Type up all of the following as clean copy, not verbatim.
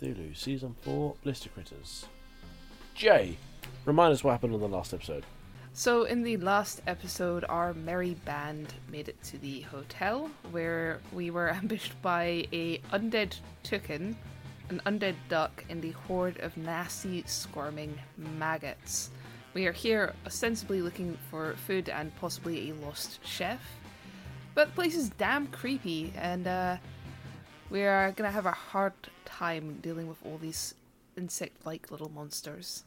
Cthulhu, Season 4, Blister Critters. Jay, remind us what happened on the last episode. So in the last episode, our merry band made it to the hotel, where we were ambushed by a undead toucan, an undead duck, and a horde of nasty, squirming maggots. We are here ostensibly looking for food and possibly a lost chef, but the place is damn creepy, and we are gonna have a hard time dealing with all these insect-like little monsters.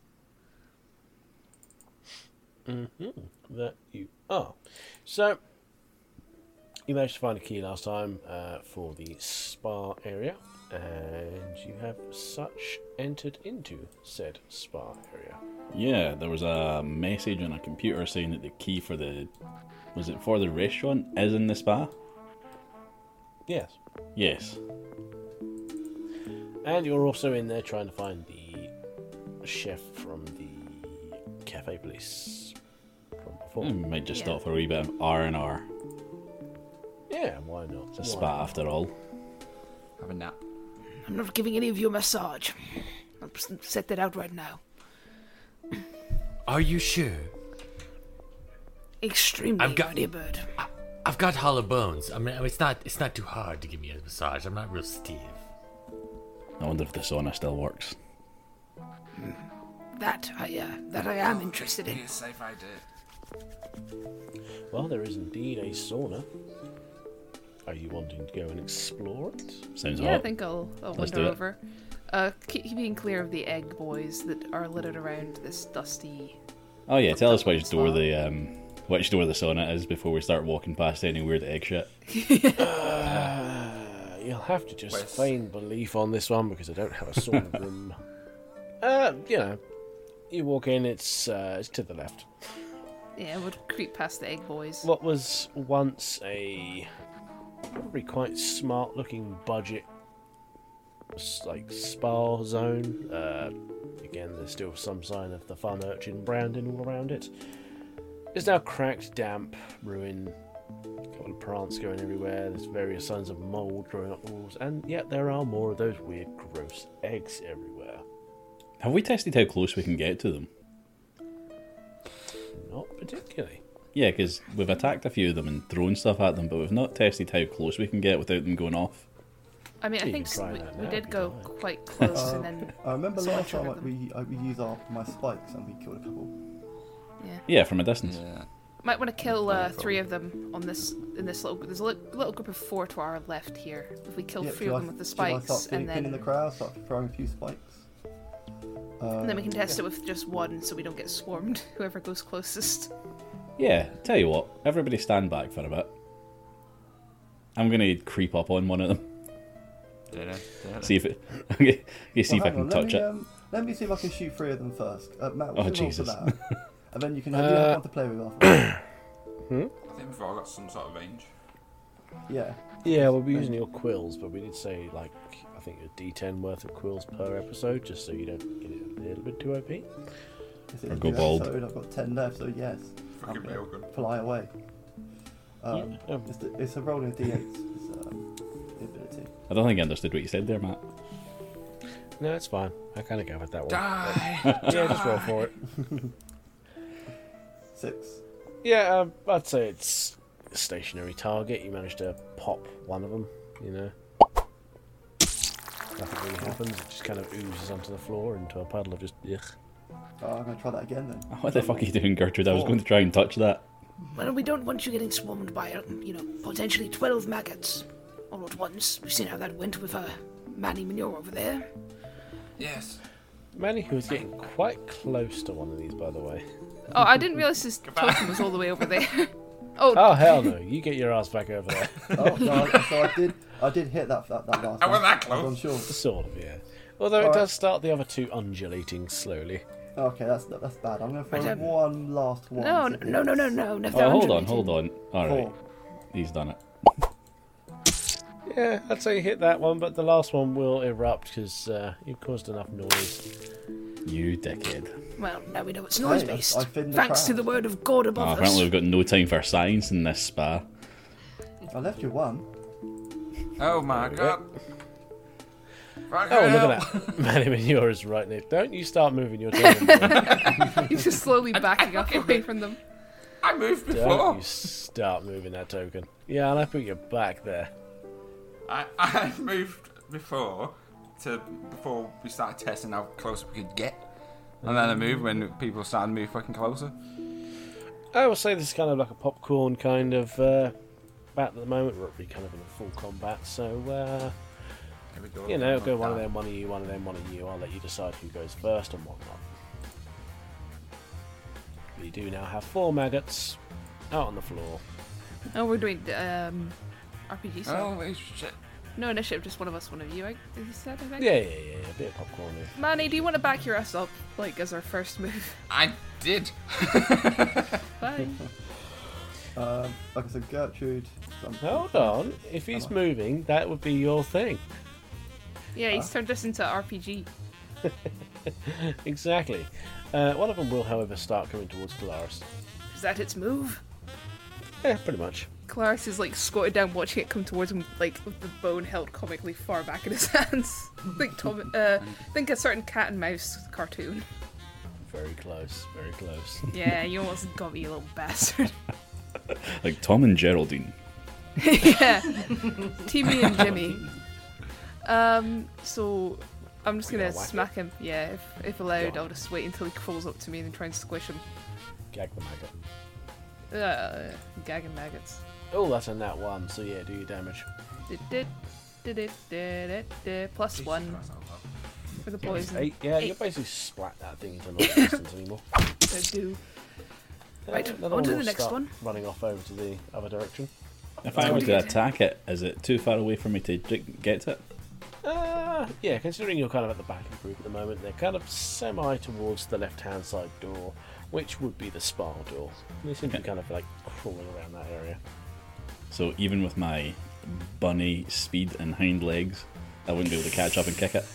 That you are. So, you managed to find a key last time for the spa area, and you have such entered into said spa area. Yeah, there was a message on a computer saying that the key for for the restaurant is in the spa? Yes. Yes. And you're also in there trying to find the chef from the Cafe Police from before. Might just stop for a wee bit of R&R. Yeah, why not? It's a spa after all. Have a nap. I'm not giving any of you a massage. I'll set that out right now. Are you sure? Extremely, dear bird. I've got hollow bones. I mean, it's not too hard to give me a massage. I'm not real stiff. I wonder if the sauna still works. That I am interested in. Be a safe idea. Well, there is indeed a sauna. Are you wanting to go and explore it? Sounds Yeah, hot. I think I'll Let's wander do it. over. Keeping clear of the egg boys that are littered around this dusty. Oh yeah, tell us which door the sauna is before we start walking past any weird egg shit. You'll have to just feign belief on this one because I don't have a sauna room. You walk in, it's to the left. Yeah, would creep past the egg boys. What was once a probably quite smart-looking budget spa zone. Again, there's still some sign of the fun urchin branding all around it. It's now cracked, damp, ruined. A couple of plants going everywhere. There's various signs of mould growing up the walls, and yet there are more of those weird, gross eggs everywhere. Have we tested how close we can get to them? Not particularly. Yeah, because we've attacked a few of them and thrown stuff at them, but we've not tested how close we can get without them going off. I mean, I You think can try that we now did if go you like. quite close, and then I remember someone last time triggered them. we used my spikes and we killed a couple. Yeah, from a distance. Yeah. Might want to kill 3 of them on this little. There's a little group of 4 to our left here. If we kill 3 of them with the Should I spikes, start and pinning then the crowd, start throwing a few spikes? we can test it with just 1, so we don't get swarmed. Whoever goes closest. Yeah, tell you what, everybody stand back for a bit. I'm gonna creep up on one of them. See if it. See if I can touch it. Let me see if I can shoot 3 of them first. Matt, Oh, roll for Jesus. that. And then you can have one to play with after. I think we've all got some sort of range. Yeah. Yeah, we'll be using your quills, but we did say, I think a D10 worth of quills per episode, just so you don't get it a little bit too OP. It's Or a go new bald. episode, I've got 10 left, so yes. Fucking real good. Fly away. Yeah. It's a rolling D8 it's, the ability. I don't think I understood what you said there, Matt. No, it's fine. I kind of gathered that one. Die! Yeah, just roll for it. 6. Yeah, I'd say it's a stationary target. You managed to pop one of them, Nothing really happens. It just kind of oozes onto the floor into a puddle of just ugh. Oh, I'm going to try that again then. What the fuck are you doing, Gertrude? I was going to try and touch that. Well, we don't want you getting swarmed by, potentially 12 maggots all at once. We've seen how that went with Manny Manure over there. Yes. Manny, who was getting quite close to one of these, by the way. Oh, I didn't realise his token was all the way over there. Oh, hell no. You get your ass back over there. Oh, no, so I did hit that last I one. went that close. I'm sure. Sort of, yeah. Although it does start the other 2 undulating slowly. Okay, that's bad. I'm going to throw one last one. No. Oh, hold on. Alright. 4. He's done it. Yeah, I'd say you hit that one, but the last one will erupt because you caused enough noise. You dickhead. Well, now we know it's Hey, noise-based. I fit in the Thanks to crowd. the word of God above us. Apparently we've got no time for science in this spa. I left you one. Oh my god. Oh, look at that. Manny Manure is right there. Don't you start moving your token. He's just slowly backing up away from them. I moved Don't before. you start moving that token. Yeah, and I put you back there. I moved before we started testing how close we could get. And then I moved when people started to move fucking closer. I will say this is kind of like a popcorn kind of battle at the moment. We're already kind of in a full combat, so Here we go. you know, go one of them, one of you, one of them, one of you. I'll let you decide who goes first and whatnot. We do now have 4 maggots out on the floor. Oh, we're doing RPG stuff. Oh, shit. No initiative, just one of us, one of you. You said, I think. Yeah, a bit of popcorn here. Manny, do you want to back your ass up, like as our first move? I did. Bye. Like I said, Gertrude. Hold on, if he's moving, that would be your thing. Yeah, he's turned us into RPG. Exactly. One of them will, however, start coming towards Claris. Is that its move? Yeah, pretty much. Claris is like squatted down, watching it come towards him, like with the bone held comically far back in his hands. Think a certain cat and mouse cartoon. Very close, very close. Yeah, you almost got me, you little bastard. Like Tom and Geraldine. Yeah, Timmy and Jimmy. So I'm just gonna whack smack him. Yeah, if allowed, I'll just wait until he crawls up to me and then try and squish him. Gag the maggot. Gagging maggots. Oh, that's a nat 1, so yeah, do your damage. Plus 1 for the poison. 8, yeah, you 8. basically splat that thing into not distance anymore. So do. Right, Another on to will the next start one. Running off over to the other direction. If I were to attack it, is it too far away for me to get to it? Yeah, considering you're kind of at the back of the group at the moment, they're kind of semi towards the left-hand side door, which would be the spa door. They seem to be kind of like crawling around that area. So even with my bunny speed and hind legs, I wouldn't be able to catch up and kick it.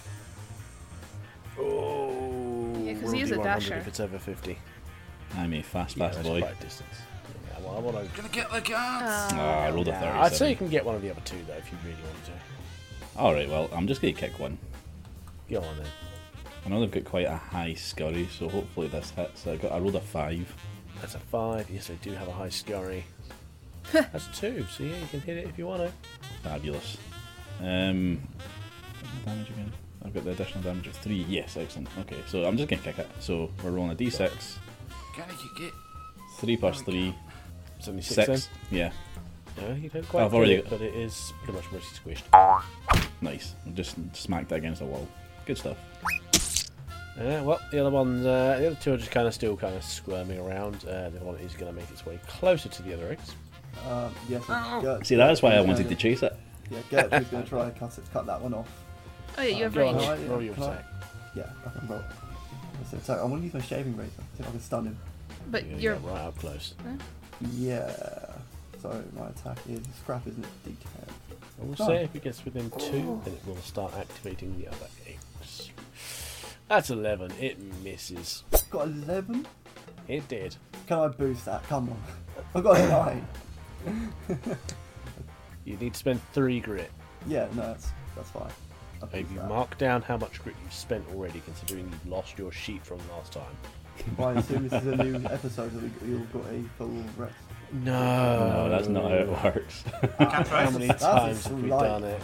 Oh, Yeah, 'cause he is roll a D100 dasher. If it's over 50. I'm a fast Yeah, that's boy. quite a distance. Yeah, well, I want to. Gonna get the cats. I rolled a 37. I'd say you can get one of the other 2 though if you really want to. Alright, well, I'm just going to kick one. Go on then. I know they've got quite a high scurry, so hopefully this hits. I rolled a 5. That's a 5. Yes, they do have a high scurry. That's 2, so yeah, you can hit it if you want to. Fabulous. What's my damage again? I've got the additional damage of 3. Yes, excellent. Okay, so I'm just going to kick it. So we're rolling a d6. Can I kick it? 3 plus 3. 76 6. Yeah, No, you don't quite I've get already it, but it is pretty much mostly squished. nice. Just smacked it against the wall. Good stuff. Well, the other ones, the other 2 are just kind of still kind of squirming around. The other one is going to make its way closer to the other eggs. Yes. See, that's why I wanted to chase it. Yeah, Gertrude's going to try and cut that one off. Oh yeah, you have Go on, range. Right, roll your can I- attack. Yeah, I can roll. So I want to use my shaving razor. See if I can stun him. But You're you're gonna get right up close. Yeah. So my attack is scrap, isn't it? D10. I will Oh. say if it gets within 2, then it will start activating the other eggs. That's 11. It misses. Got 11. It did. Can I boost that? Come on. I've got a 9. You need to spend 3 grit. Yeah, no, that's fine. I'll Have boost you that. marked down how much grit you've spent already, considering you've lost your sheet from last time? Well, I assume this is a new episode that you've got a full rest. No. No, that's not how it works. How many That's a times have we slight done it?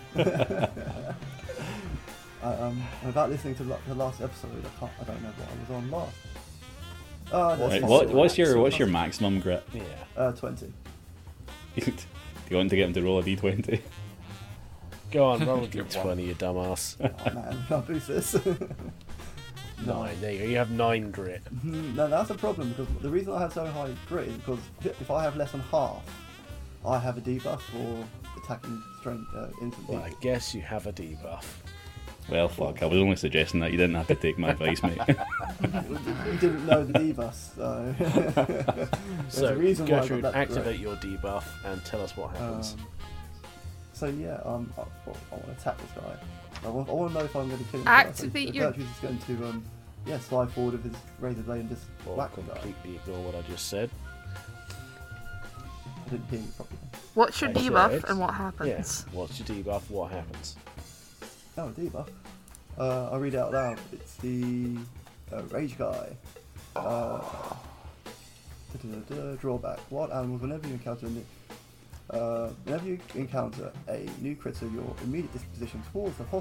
problem. Without listening to the last episode, I don't know what I was on last. Oh, that's Wait, fine. what's your maximum grit? Yeah. 20. Do you want to get him to roll a d20? Go on, roll a Get d20, you dumbass. Oh man, I'll boost this. 9. There you go. You have 9 grit. No, that's a problem because the reason I have so high grit is because if I have less than half, I have a debuff for attacking strength instantly. Well, I guess you have a debuff. Well, fuck, I was only suggesting that. You didn't have to take my advice, mate. You didn't know the debuffs, so. There's So, a reason why I got Gertrude, that activate grit. your debuff and tell us what happens. So yeah, I want to attack this guy. I want to know if I'm going to kill him. Activate first. your- Gertrude's just going to slide forward with his razor blade and just Or whack the guy. completely ignore what I just said. I didn't hear you properly. What's your I debuff said- and what Yeah. happens? What's your debuff? What happens? Oh, debuff. I'll read it out loud. It's the Rage Guy. Drawback. Wild animals, whenever you encounter a new critter, your immediate disposition towards them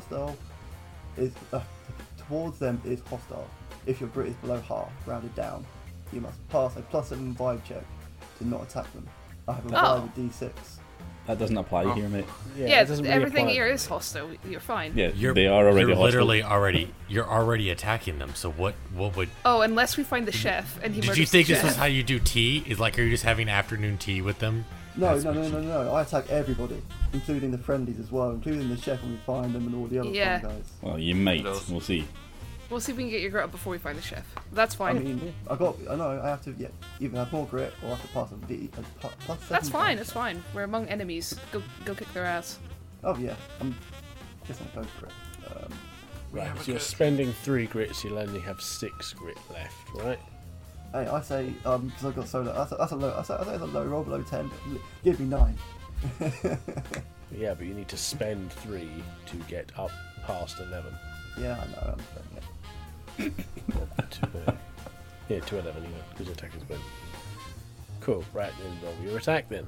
is hostile. If your grit is below half, rounded down, you must pass a +7 vibe check to not attack them. I have a vibe with D6. That doesn't apply here, mate. Yeah, it doesn't really everything apply. here is hostile. You're fine. Yeah, You're, they are already you're hostile. literally already. You're already attacking them. So what would? Oh, unless we find the chef and he Did murders you think the this was chef. how you do tea? Is like, are you just having afternoon tea with them? No. That's what you- I attack everybody, including the friendlies as well, including the chef when we find them and all the other Yeah. fun guys. Well, you might. Those. We'll see. We'll see if we can get your grit up before we find the chef. That's fine. I mean, I have to either have more grit or I have to pass a +7. That's fine. vibe That's check. fine. We're among enemies. Go kick their ass. Oh yeah, guess I'll go for it. Right, so you're spending 3 grits, you'll only have 6 grit left, right? Hey, I say, because I've got so low, that's a low, I say it's a low roll below 10, give me 9. Yeah, but you need to spend 3 to get up past 11. Yeah, I know, I'm spending it. To 11, even, because your attack is win. Cool, right, then roll your attack then.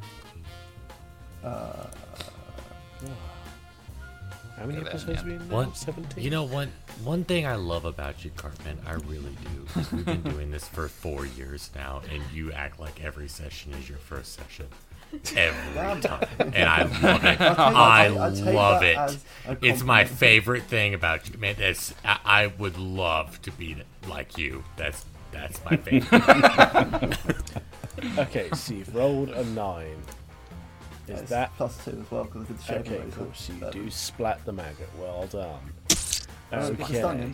How many episodes have we in now? One, 17? you know, one thing I love about you, Cartman, I really do, because we've been doing this for 4 years now, and you act like every session is your first session. Every time. And I love it. I love it. It's my favorite thing about you, man. I would love to be like you. That's my favorite. Okay, so you've rolled a 9. Is It's that... +2 as well, because I did the shape Okay, already, cool, so you but- do splat the maggot. Well done. So we can stun Okay. him.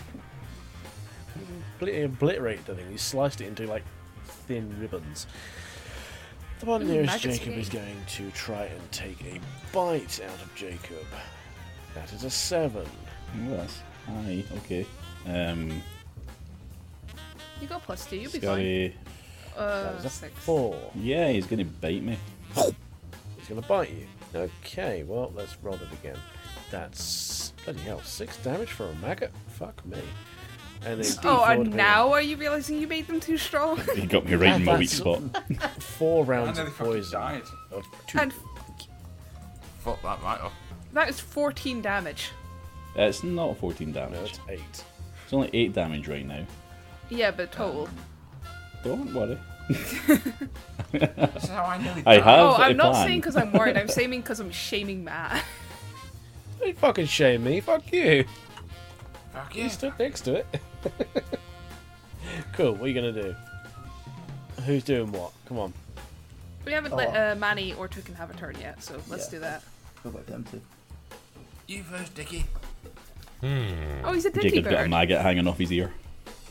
Damn. Obliterate the thing. You sliced it into, like, thin ribbons. The one nearest maggots Jacob is again. going to try and take a bite out of Jacob. That is a 7. Oh, that's high. Okay. You got +2. You'll be fine. Scotty. That is a 6. 4. Yeah, he's gonna bite me. He's going to bite you. Okay, well, let's roll it again. That's, bloody hell, 6 damage for a maggot? Fuck me. And then Oh, D4 and to now are you realizing you made them too strong? He got me right in my weak spot. 4 I rounds nearly of fucking poison. died. Of 2. And Fuck that right up. that is 14 damage. It's not 14 No, damage. it's 8. It's only 8 damage right now. Yeah, but total. Don't worry. That's how I nearly I died. have Oh, I'm a not plan. saying because I'm worried. I'm saying because I'm shaming Matt. Don't fucking shame me. Fuck you. Fuck You yeah. stood next to it. Cool, what are you going to do? Who's doing what? Come on. We haven't Oh. let Manny or Tukin have a turn yet, so let's Yeah. do that. Go back to them too. You first, Dickie. Oh, he's a dicky Jacob's got a bird. maggot hanging off his ear.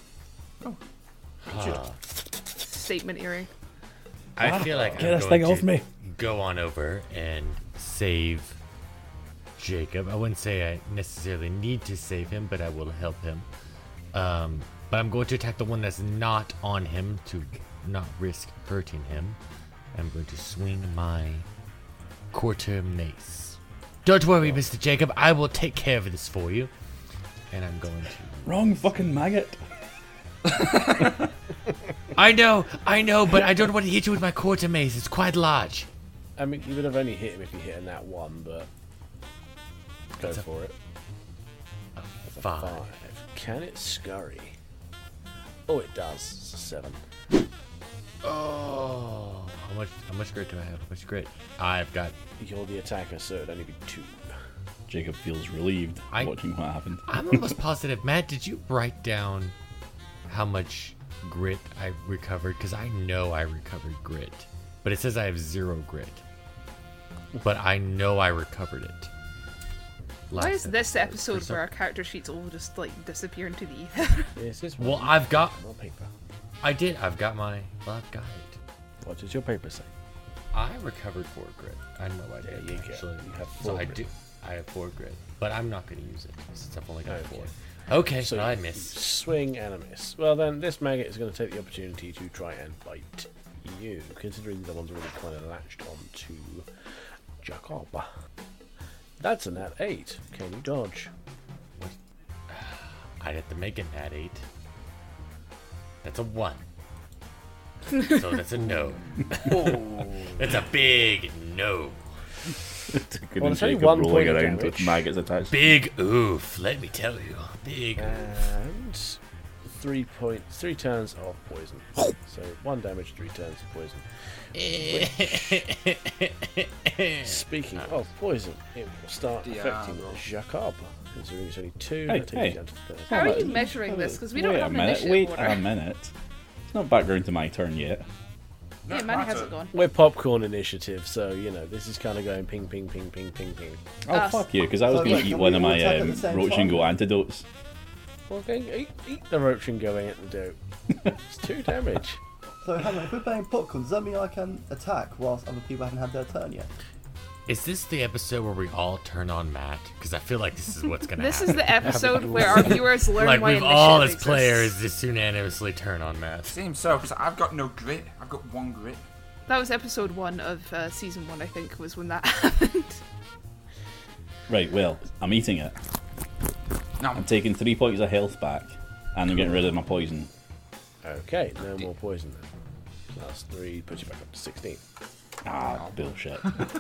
Statement earring. I feel like Get I'm this going thing off to me. go on over and save Jacob. I wouldn't say I necessarily need to save him, but I will help him. But I'm going to attack the one that's not on him to not risk hurting him. I'm going to swing my quarter mace. Don't worry, Mr. Jacob. I will take care of this for you. And I'm going to... Wrong fucking maggot. I know, but I don't want to hit you with my quarter mace. It's quite large. I mean, you would have only hit him if you hit a nat 1, but go for it. That's a 5. 5. Can it scurry? Oh, it does. It's a 7. Oh, how much grit do I have? How much grit? I've got... You're the attacker, so it'd only be 2. Jacob feels relieved watching what happened. I'm almost positive. Matt, did you write down how much grit I recovered? Because I know I recovered grit. But it says I have 0 grit. But I know I recovered it. Why Last is this episode For where our character sheets all just like disappear into the ether? This is Well, I've got... on paper. I've got my... Well, I've got it. What does your paper say? I recovered 4 grit. I know I did, you go. actually. You have So 4 I grit. do. I have 4 grit. But I'm not going to use it since I've only got Okay. 4. Okay, So so I you missed. swing and a miss. Well, then this maggot is going to take the opportunity to try and bite you, considering the one's already kind of latched onto Jacob. That's a nat 8. Can you dodge? I'd have to make it nat 8. That's a 1. So that's a no. That's a big no. Couldn't it's only Jacob 1 rolling point of around with damage. maggots attached. Big oof, let me tell you. Big oof. And 3 turns of poison. So 1 damage, 3 turns of poison. Speaking of poison, it will start affecting Jacob. Considering it's only 2, Hey, that takes hey. you down to 30. How are you measuring this? Because we don't Wait have a an minute. initiative Wait order. a minute. It's not back round to my turn yet. Yeah, mine hasn't gone. We're popcorn initiative, so this is kind of going ping, ping, ping, ping, ping, ping. Oh, fuck you, because I was So going wait, to eat can one we of all my attack at the same roach time? and go antidotes. Well, eat the roach and go antidote. It's 2 damage. So hang on, if we're playing popcorn, does that mean I can attack whilst other people haven't had their turn yet? Is this the episode where we all turn on Matt? Because I feel like this is what's gonna This happen. is the episode where our viewers learn like why we've all as initiative players exists. just unanimously turn on Matt. Seems so, because I've got no grit. I've got 1 grit. That was episode 1 of season 1, I think, was when that happened. Right, well, I'm eating it. No, I'm taking 3 points of health back, and I'm getting rid of my poison. Okay, no more poison then. Plus 3 puts you back up to 16. Ah, bullshit.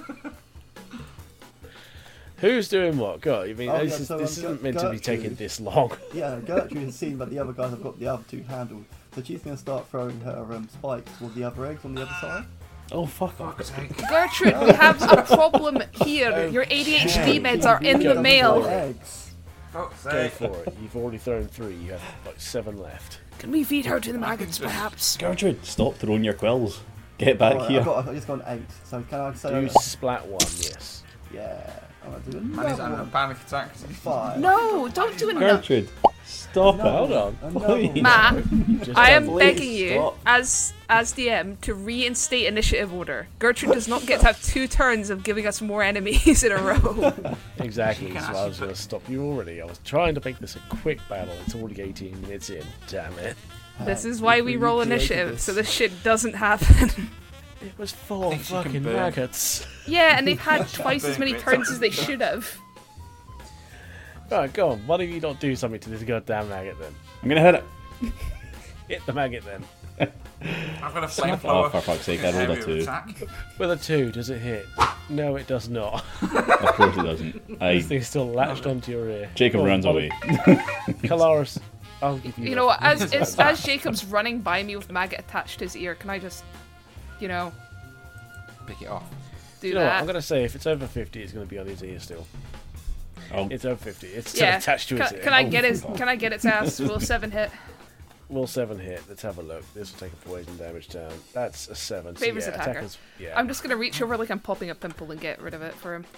Who's doing what? God, I mean, Oh, this, yeah, is, so, this isn't meant to be Gertrude- taking this long. Yeah, Gertrude has seen that the other guys have got the other 2 handled, so she's going to start throwing her spikes with the other eggs on the other side. Oh, fuck off. fuck's sake. Gertrude, we have a problem here. Your ADHD meds are in the mail. Eggs. Fuck's Go sake. for it. You've already thrown 3. You have like 7 left. Can we feed her to the maggots, perhaps? Gertrude, stop throwing your quills. Get back Alright, here. I've just got an 8, so can I say... Do splat 1, yes. Yeah, I'm going to do Man, he's another having a one. panic attack. 5. No, don't do another. Gertrude, stop it. Hold on. Please. Matt, Just I am don't- begging you, stop. as DM, to reinstate initiative order. Gertrude does not get to have 2 turns of giving us more enemies in a row. Exactly, She can so I actually was going to stop you already. I was trying to make this a quick battle. It's already 18 minutes in. Damn it. This is why we roll created initiative, this. so this shit doesn't happen. It was 4 think she can fucking burn. maggots. Yeah, and they've had twice as many Burn turns grits. as they should have. Right, go on. Why don't you not do something to this goddamn maggot then? I'm going to hit it. Hit the maggot then. I've got a Oh, flamethrower. for fuck's sake, I rolled a 2. Attack. With a 2, does it hit? No, it does not. Of course it doesn't. This thing's still latched onto your ear. Jacob Go on, runs why away. don't- Kalaris, I'll give you You that. know what, as Jacob's running by me with the maggot attached to his ear, can I just, Pick it off. do You know what? that? I'm going to say if it's over 50, it's going to be on his ear still. Oh, It's over 50. It's still Yeah. attached to his ear. Can I Oh, get his? fuck off. Can I get its ass? Will 7 hit? Will 7 hit. Let's have a look. This will take a poison damage down. That's a 7. So Favors yeah, attacker. attackers. Yeah. I'm just gonna reach over like I'm popping a pimple and get rid of it for him.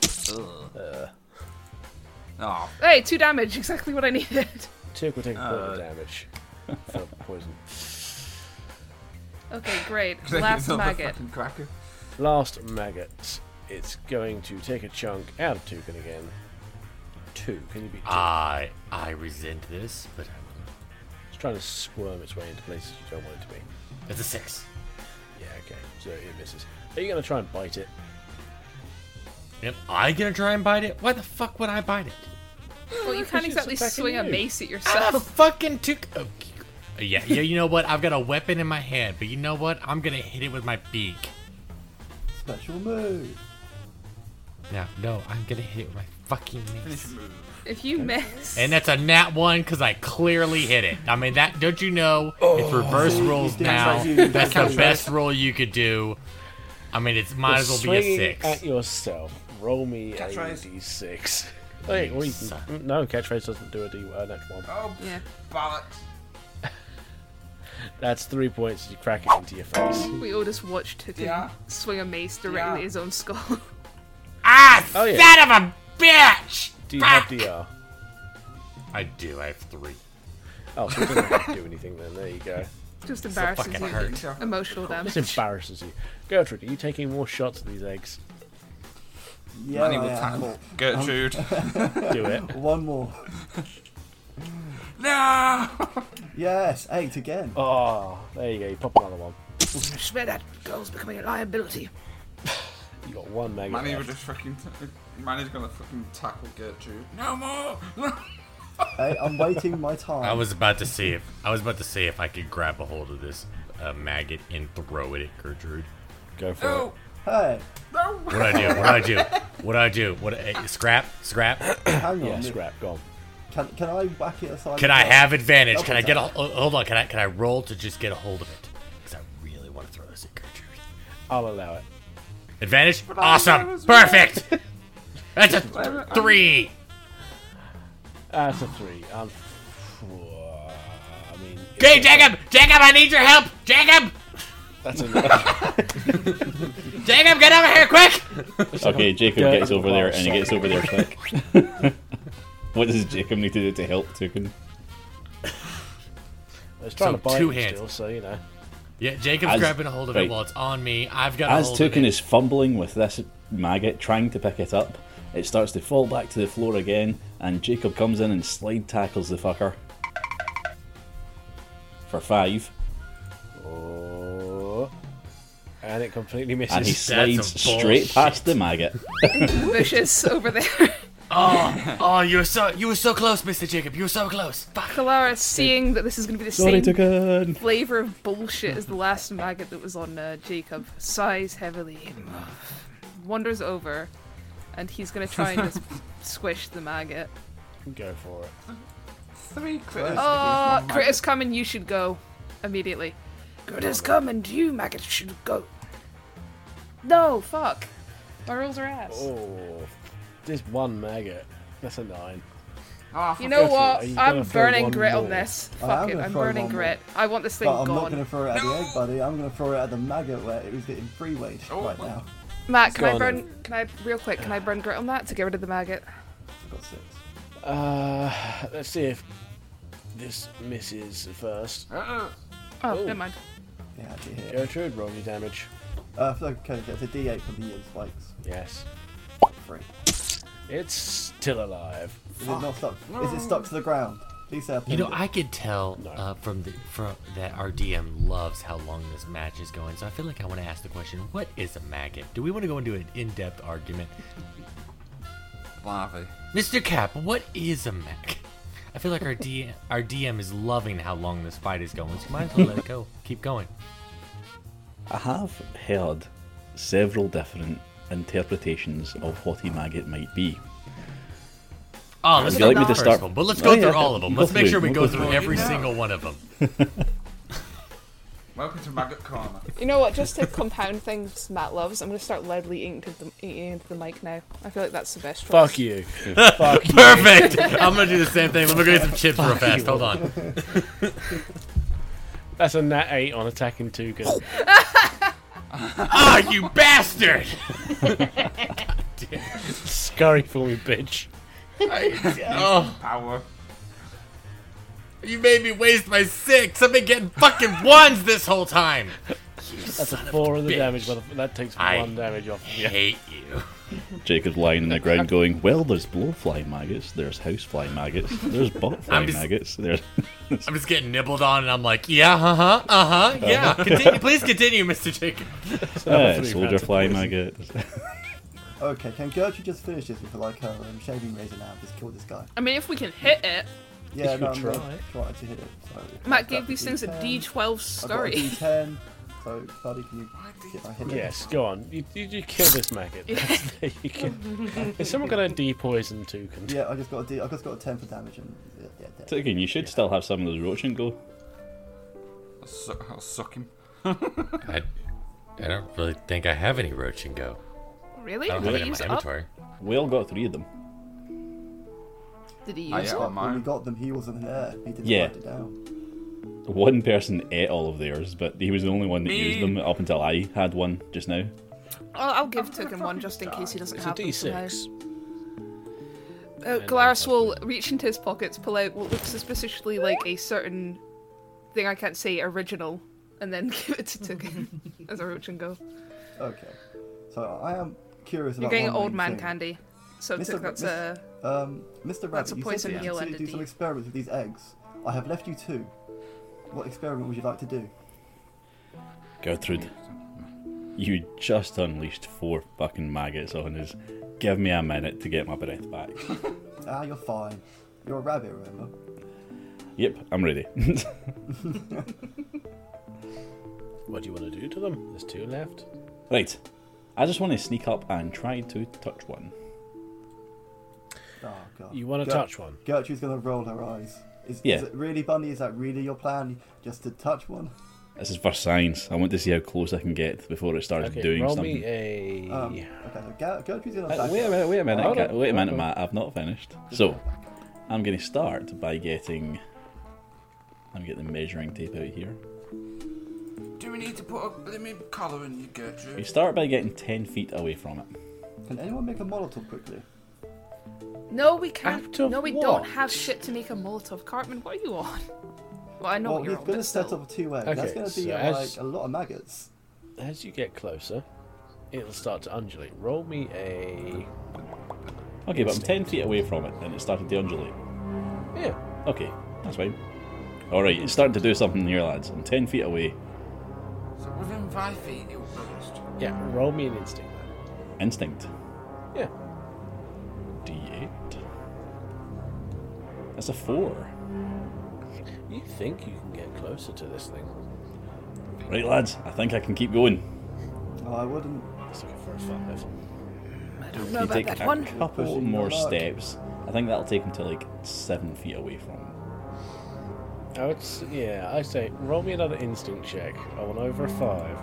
Oh, Hey, 2 damage, exactly what I needed. Tick will take a point of damage for poison. Okay, great. Last Another maggot. fucking cracker. Last maggot. It's going to take a chunk out of Toucan again. 2. Can you beat 2? I resent this, but It's trying to squirm its way into places you don't want it to be. it's a 6. Yeah, okay. So it misses. Are you going to try and bite it? Am I gonna try and bite it? Why the fuck would I bite it? Well, you can't she's exactly attacking swing a you. mace at I'm a yourself. fucking yeah, you know what? I've got a weapon in my hand, but you know what? I'm gonna hit it with my beak. Special move. No, I'm gonna hit it with my fucking Finish mace. your move. If you miss, And that's a nat 1 because I clearly hit it. I mean, that don't you know? It's reverse See, rolls you now. did it. That's the best roll you could do. I mean, it might as well be a Swinging 6. at yourself. Roll me a Catchphrase. d6. Wait, or you Son. can, no, catchphrase doesn't do a net 1. Oh, yeah. bollocks. That's 3 points. You crack it into your face. We all just watched Toucan Yeah. swing a mace directly Yeah. at his own skull. Ah, Oh, yeah. son of a bitch! Do you have Fuck! DR? I do. I have 3. Oh, so it doesn't have to do anything then. There you go. Just embarrasses fucking you. hurt. Emotional This damage. embarrasses you. Gertrude, are you taking more shots at these eggs? Yeah, Manny will I am. tackle Gertrude. Do it. One more. No! Yes, 8 again. Oh, there you go. You pop another one. I swear that girl's becoming a liability. You got 1 maggot Manny left. would just fucking Man is gonna fucking tackle Gertrude. No more! Hey, I'm waiting my time. I was about to see if I could grab a hold of this maggot and throw it at Gertrude. Go for No! Hey, No! What I do? Scrap? hang it. on. Yeah, scrap, go on. Can I whack it aside? Can I have advantage? Double Can I get a tap. hold on? Can I roll to just get a hold of it? Because I really want to throw this at Gertrude. I'll allow it. Advantage? But I Awesome! know as well. Perfect! That's a 3! That's a 3. I mean... Okay, Jacob! Jacob, I need your help! Jacob! That's a... Jacob, get over here, quick! Okay, Jacob Yeah. gets over there, and he gets over there quick. What does Jacob need to do to help Toucan? It's trying So, to bite two him hands. still, so, you know. Yeah, Jacob's As- grabbing a hold of right. it while it's on me. I've got a As hold of Toucan it. is fumbling with this maggot, trying to pick it up, it starts to fall back to the floor again, and Jacob comes in and slide tackles the fucker. For 5. Oh. And it completely misses. And he slides some straight bullshit. past the maggot. Vicious over there. Oh, you were so close, Mr. Jacob. You were so close. Fuck. Kalara, seeing that this is going to be the Sorry, same Toucan. flavor of bullshit as the last maggot that was on Jacob, sighs heavily, wanders over, and he's going to try and just squish the maggot. Go for it. 3 critters. Oh, Critter's coming, you should go. Immediately. Critter's coming, you maggot should go. No, fuck. My rolls are ass. Oh. Just one maggot. That's a 9. Oh, You know Gertrude, what? are you gonna I'm throw burning one grit on more? this. I am Fuck it, gonna I'm throw burning one more. grit. I want this thing But I'm not gone. going to throw it at the egg, buddy. I'm going to throw it at the maggot where it was getting free-waged Oh, right well. now. Matt, can Go I on burn? Can I real quick? Can I burn grit on that to get rid of the maggot? I've got 6. Let's see if this misses first. Oh, Oh. never mind. Yeah, actually hit. Gertrude, roll your damage. Okay, it's a D8 from the yield spikes. Yes. 3. It's still alive. Is it not stuck? Is it stuck to the ground? Please say I You know, pinned it. I could tell No. from that our DM loves how long this match is going. So I feel like I want to ask the question: what is a maggot? Do we want to go into an in-depth argument, Larvae. Mr. Cap? What is a maggot? I feel like our DM is loving how long this fight is going. So might as well let it go. Keep going. I have heard several different interpretations of what a maggot might be. Oh, let's Would go you like me through to the start- first one, but let's Oh, go yeah, through all of them. go Let's make through, sure we we'll go go through through. every Yeah. single one of them. Welcome to Maggot Corner. You know what? Just to compound things Matt loves, I'm going to start loudly eating into the mic now. I feel like that's the best choice. Fuck you. Fuck you. Perfect. I'm gonna do the same thing. Let me go get some chips real fast. Hold on. That's a nat 8 on attacking Toucan. Ah, you bastard! Scurry for me, bitch. Oh, Power. you made me waste my 6. I've been getting fucking 1s this whole time. That's a 4 of the bitch. damage, but that takes I 1 damage off. I Yeah. hate you. Jacob's lying on the ground going, well, there's blowfly maggots, there's housefly maggots, there's buttfly I'm just- maggots, there's... I'm just getting nibbled on, and I'm like, yeah, yeah. Continue, please continue, Mr. Jacob. soldier fly maggot. Okay, can Gertrude just finish this with like her shaving razor now? Just kill this guy. I mean, if we can hit it. Yeah, You no, I'm try. gonna try to hit it. So Matt grab gave these the things a D10. D12 I've got a story. D10. So, buddy, can you get my hit? it? Yes, go on. You kill this maggot. There you go. Is someone gonna depoison Toucan? Yeah, I just got a 10 for damage and yeah, dead. Toucan, you should still have some of those roach and go. I'll suck him. I don't really think I have any roach and go. Really? I don't Did have it he in my use it up? inventory. We all got 3 of them. Did he Ah, use yeah. it? But when we mine. got them, he wasn't there. He didn't Yeah. write it down. One person ate all of theirs, but he was the only one that Me. used them up until I had one just now. I'll give Toucan one just in case he doesn't It's a have them somehow. D6. Galaris will reach into his pockets, pull out what looks suspiciously like a certain thing I can't say, original, and then give it to Toucan as a roach and go. Okay. So I am curious You're about getting one old main man thing. candy. So Mr. Took, that's a... Mr. Rabbit, That's a you poison said that heal you and said a to do some D. experiments with these eggs. I have left you 2. What experiment would you like to do? Gertrude, you just unleashed 4 fucking maggots on his Give me a minute to get my breath back. You're fine. You're a rabbit, remember? Yep, I'm ready. What do you want to do to them? There's 2 left. Right. I just want to sneak up and try to touch one. Oh, God. You want to touch one? Gertrude's going to roll her eyes. Is it really, Bunny? Is that really your plan? Just to touch one? This is for science. I want to see how close I can get before it starts doing roll something. me a... Okay, so Gertrude's going to attack. Wait a minute, Hold on. Matt. I've not finished. So, I'm going to start by getting... I'm getting the measuring tape out here. Do we need to put a blooming collar in you, Gertrude? We start by getting 10 feet away from it. Can anyone make a Molotov quickly? No, we can't. Out of No, we what? don't have shit to make a Molotov. Cartman, what are you on? Well, I know what Well, you're he's on, going to but set still. up 2 eggs. Okay, That's going to be so like a lot of maggots. As you get closer, it'll start to undulate. Roll me a... Okay, but I'm 10 feet away from it and it started to undulate. Yeah. Okay, that's fine. Alright, it's starting to do something here, lads. I'm 10 feet away. So within 5 feet, it'll burst. Yeah, roll me an instinct then. Instinct. Yeah. D8. That's a 4. You think you can get closer to this thing? Right, lads, I think I can keep going. Oh, I wouldn't. Let's look for a 5. I don't know You about take that a one. couple Pushing more the luck. steps. I think that'll take him to like 7 feet away from him. I say roll me another instinct check. I want over a 5.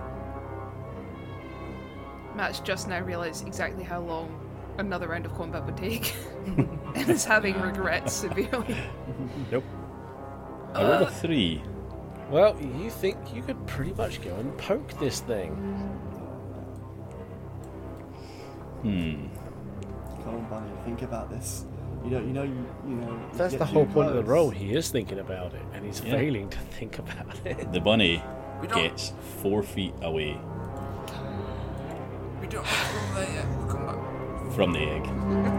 Matt's just now realised exactly how long another round of combat would take. And is having regrets severely. Nope. I rolled a 3. Well, you think you could pretty much go and poke this thing? Come on, Bunny, think about this. You know. That's get the too whole point of the close. roll. He is thinking about it, and he's Yeah. failing to think about it. The bunny We don't- gets 4 feet away We don't have to go there yet. We'll come back. from the egg.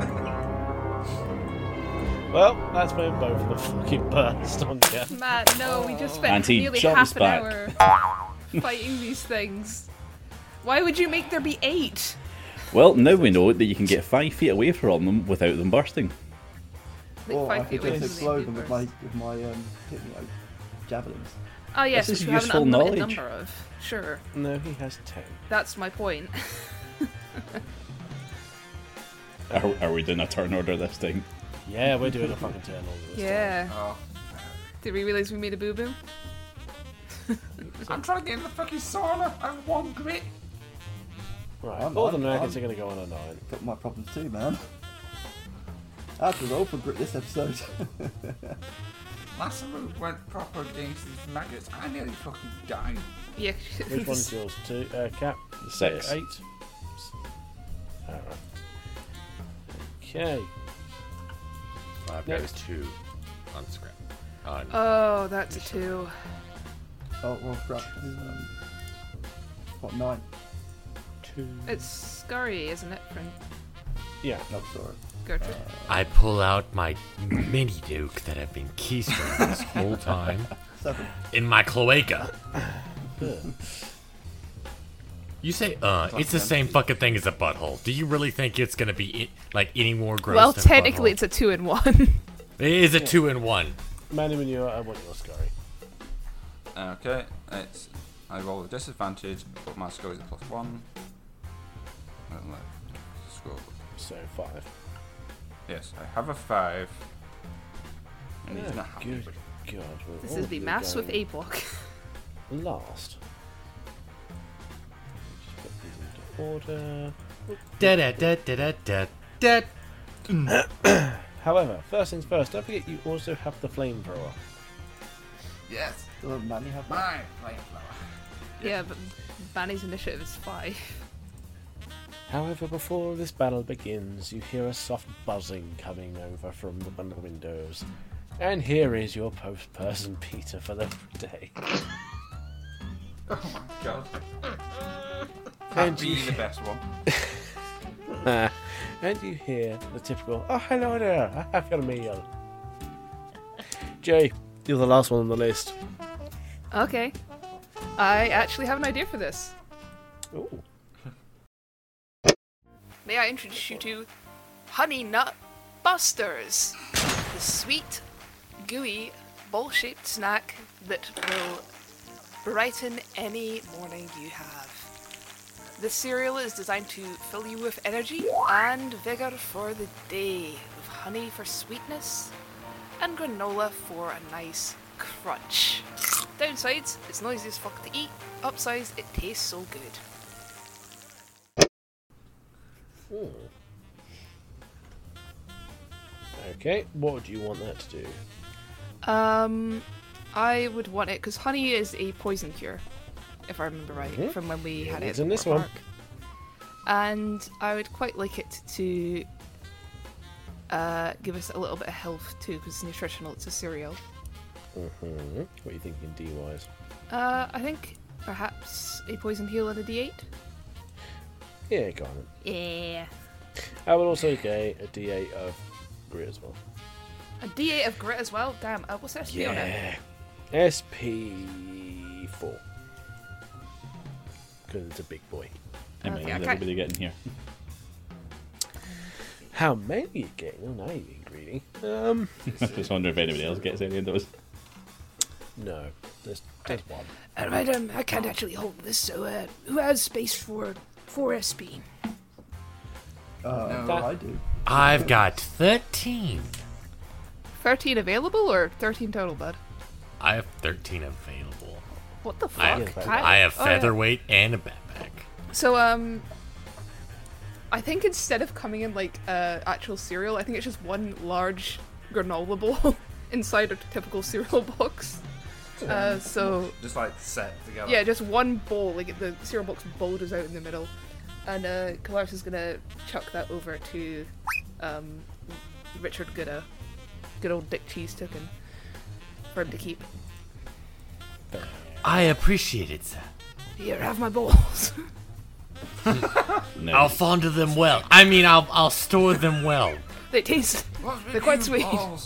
Well, that's when both of them fucking burst on you. Matt, no, we just And spent he nearly jumps half an back. hour fighting these things. Why would you make there be 8? Well, now we know that you can get 5 feet away from them without them bursting. Like Or I 5 feet could away just from the explode them with burst. my javelins. Oh yes, This is which we have an useful unlimited knowledge. number of. Sure, No, he has 10. that's my point. Are we doing a turn order this time? Yeah, we're doing a fucking turn order this time. Yeah. Oh, Did we realise we made a boo-boo? I'm trying to get in the fucking sauna. I have 1 grit. Right, I'm- all the I'm- nuggets I'm- are going to go on a 9. Got my problems too, man. I had to roll for grit this episode. Last time we went proper against these maggots, I nearly fucking died. Yeah. Which one's yours? Cap? 6. 8? Alright. Okay. I've Next. got 2 on scrap. On Oh, that's a 2. Oh, well, crap. What, 9? 2. It's Scurry, isn't it, friend? Yeah. No, sorry. Gertrude. I pull out my mini duke that I've been keystring this whole time 7. in my cloaca. You say, it's the same fucking thing as a butthole. Do you really think it's gonna be like any more gross? Well, than technically, butthole? it's a 2 in 1. It is a 2 in 1. Manny Manure, I want your scurry. Okay, I roll with disadvantage, but my score is a +1. And let's scroll. So 5. Yes, I have a 5. And he's Oh, not happy good with it. God. we're This all is the of you maths with going A block. Last. Just put these into order. Da da da da da da da. However, first things first, don't forget you also have the flamethrower. Yes, Doesn't Manny have that? my flamethrower. Yeah, but Banny's initiative is 5. However, before this battle begins, you hear a soft buzzing coming over from the bundle windows. And here is your post-person Peter for the day. Oh my god. And That'd be you- the best one. And you hear the typical, "Oh, hello there, I have your meal." Jay, you're the last one on the list. Okay. I actually have an idea for this. Ooh. may I introduce you to Honey Nut Busters, the sweet, gooey, bowl-shaped snack that will brighten any morning you have. This cereal is designed to fill you with energy and vigor for the day, with honey for sweetness and granola for a nice crunch. Downsides, it's noisy as fuck to eat. Upsides, it tastes so good. Ooh. Okay, what would you want that to do? I would want it because honey is a poison cure, if I remember right, from when we had it. It's in this one. And I would quite like it to give us a little bit of health too, because it's nutritional. It's a cereal. What are you thinking D-wise? I think perhaps a poison heal and a D8. Yeah, go on. Yeah. I would also get a D8 of grit as well. A D8 of grit as well? Damn, what's the SP on it? SP4. Because it's a big boy. How many Okay, is everybody getting here? How many are you getting? Oh, now you're being greedy. Just wonder if anybody else gets any of those. No, there's one. Alright, I can't actually hold this, so who has space for 4 SP? I do. I've got 13. 13 available or 13 total, bud? I have 13 available. What the I fuck? have Oh, yeah. featherweight and a backpack. So, I think instead of coming in like actual cereal, I think it's just one large granola bowl inside a typical cereal box. So Just like set together. yeah, just one bowl, like the cereal box boulders out in the middle, and Kalaris is gonna chuck that over to Richard Gooda, good old Dick Cheese Token, for him to keep. I appreciate it, sir. Here, have my bowls. No. I'll fondle them well. I mean, I'll store them well. They taste. What's with They're quite you sweet. balls?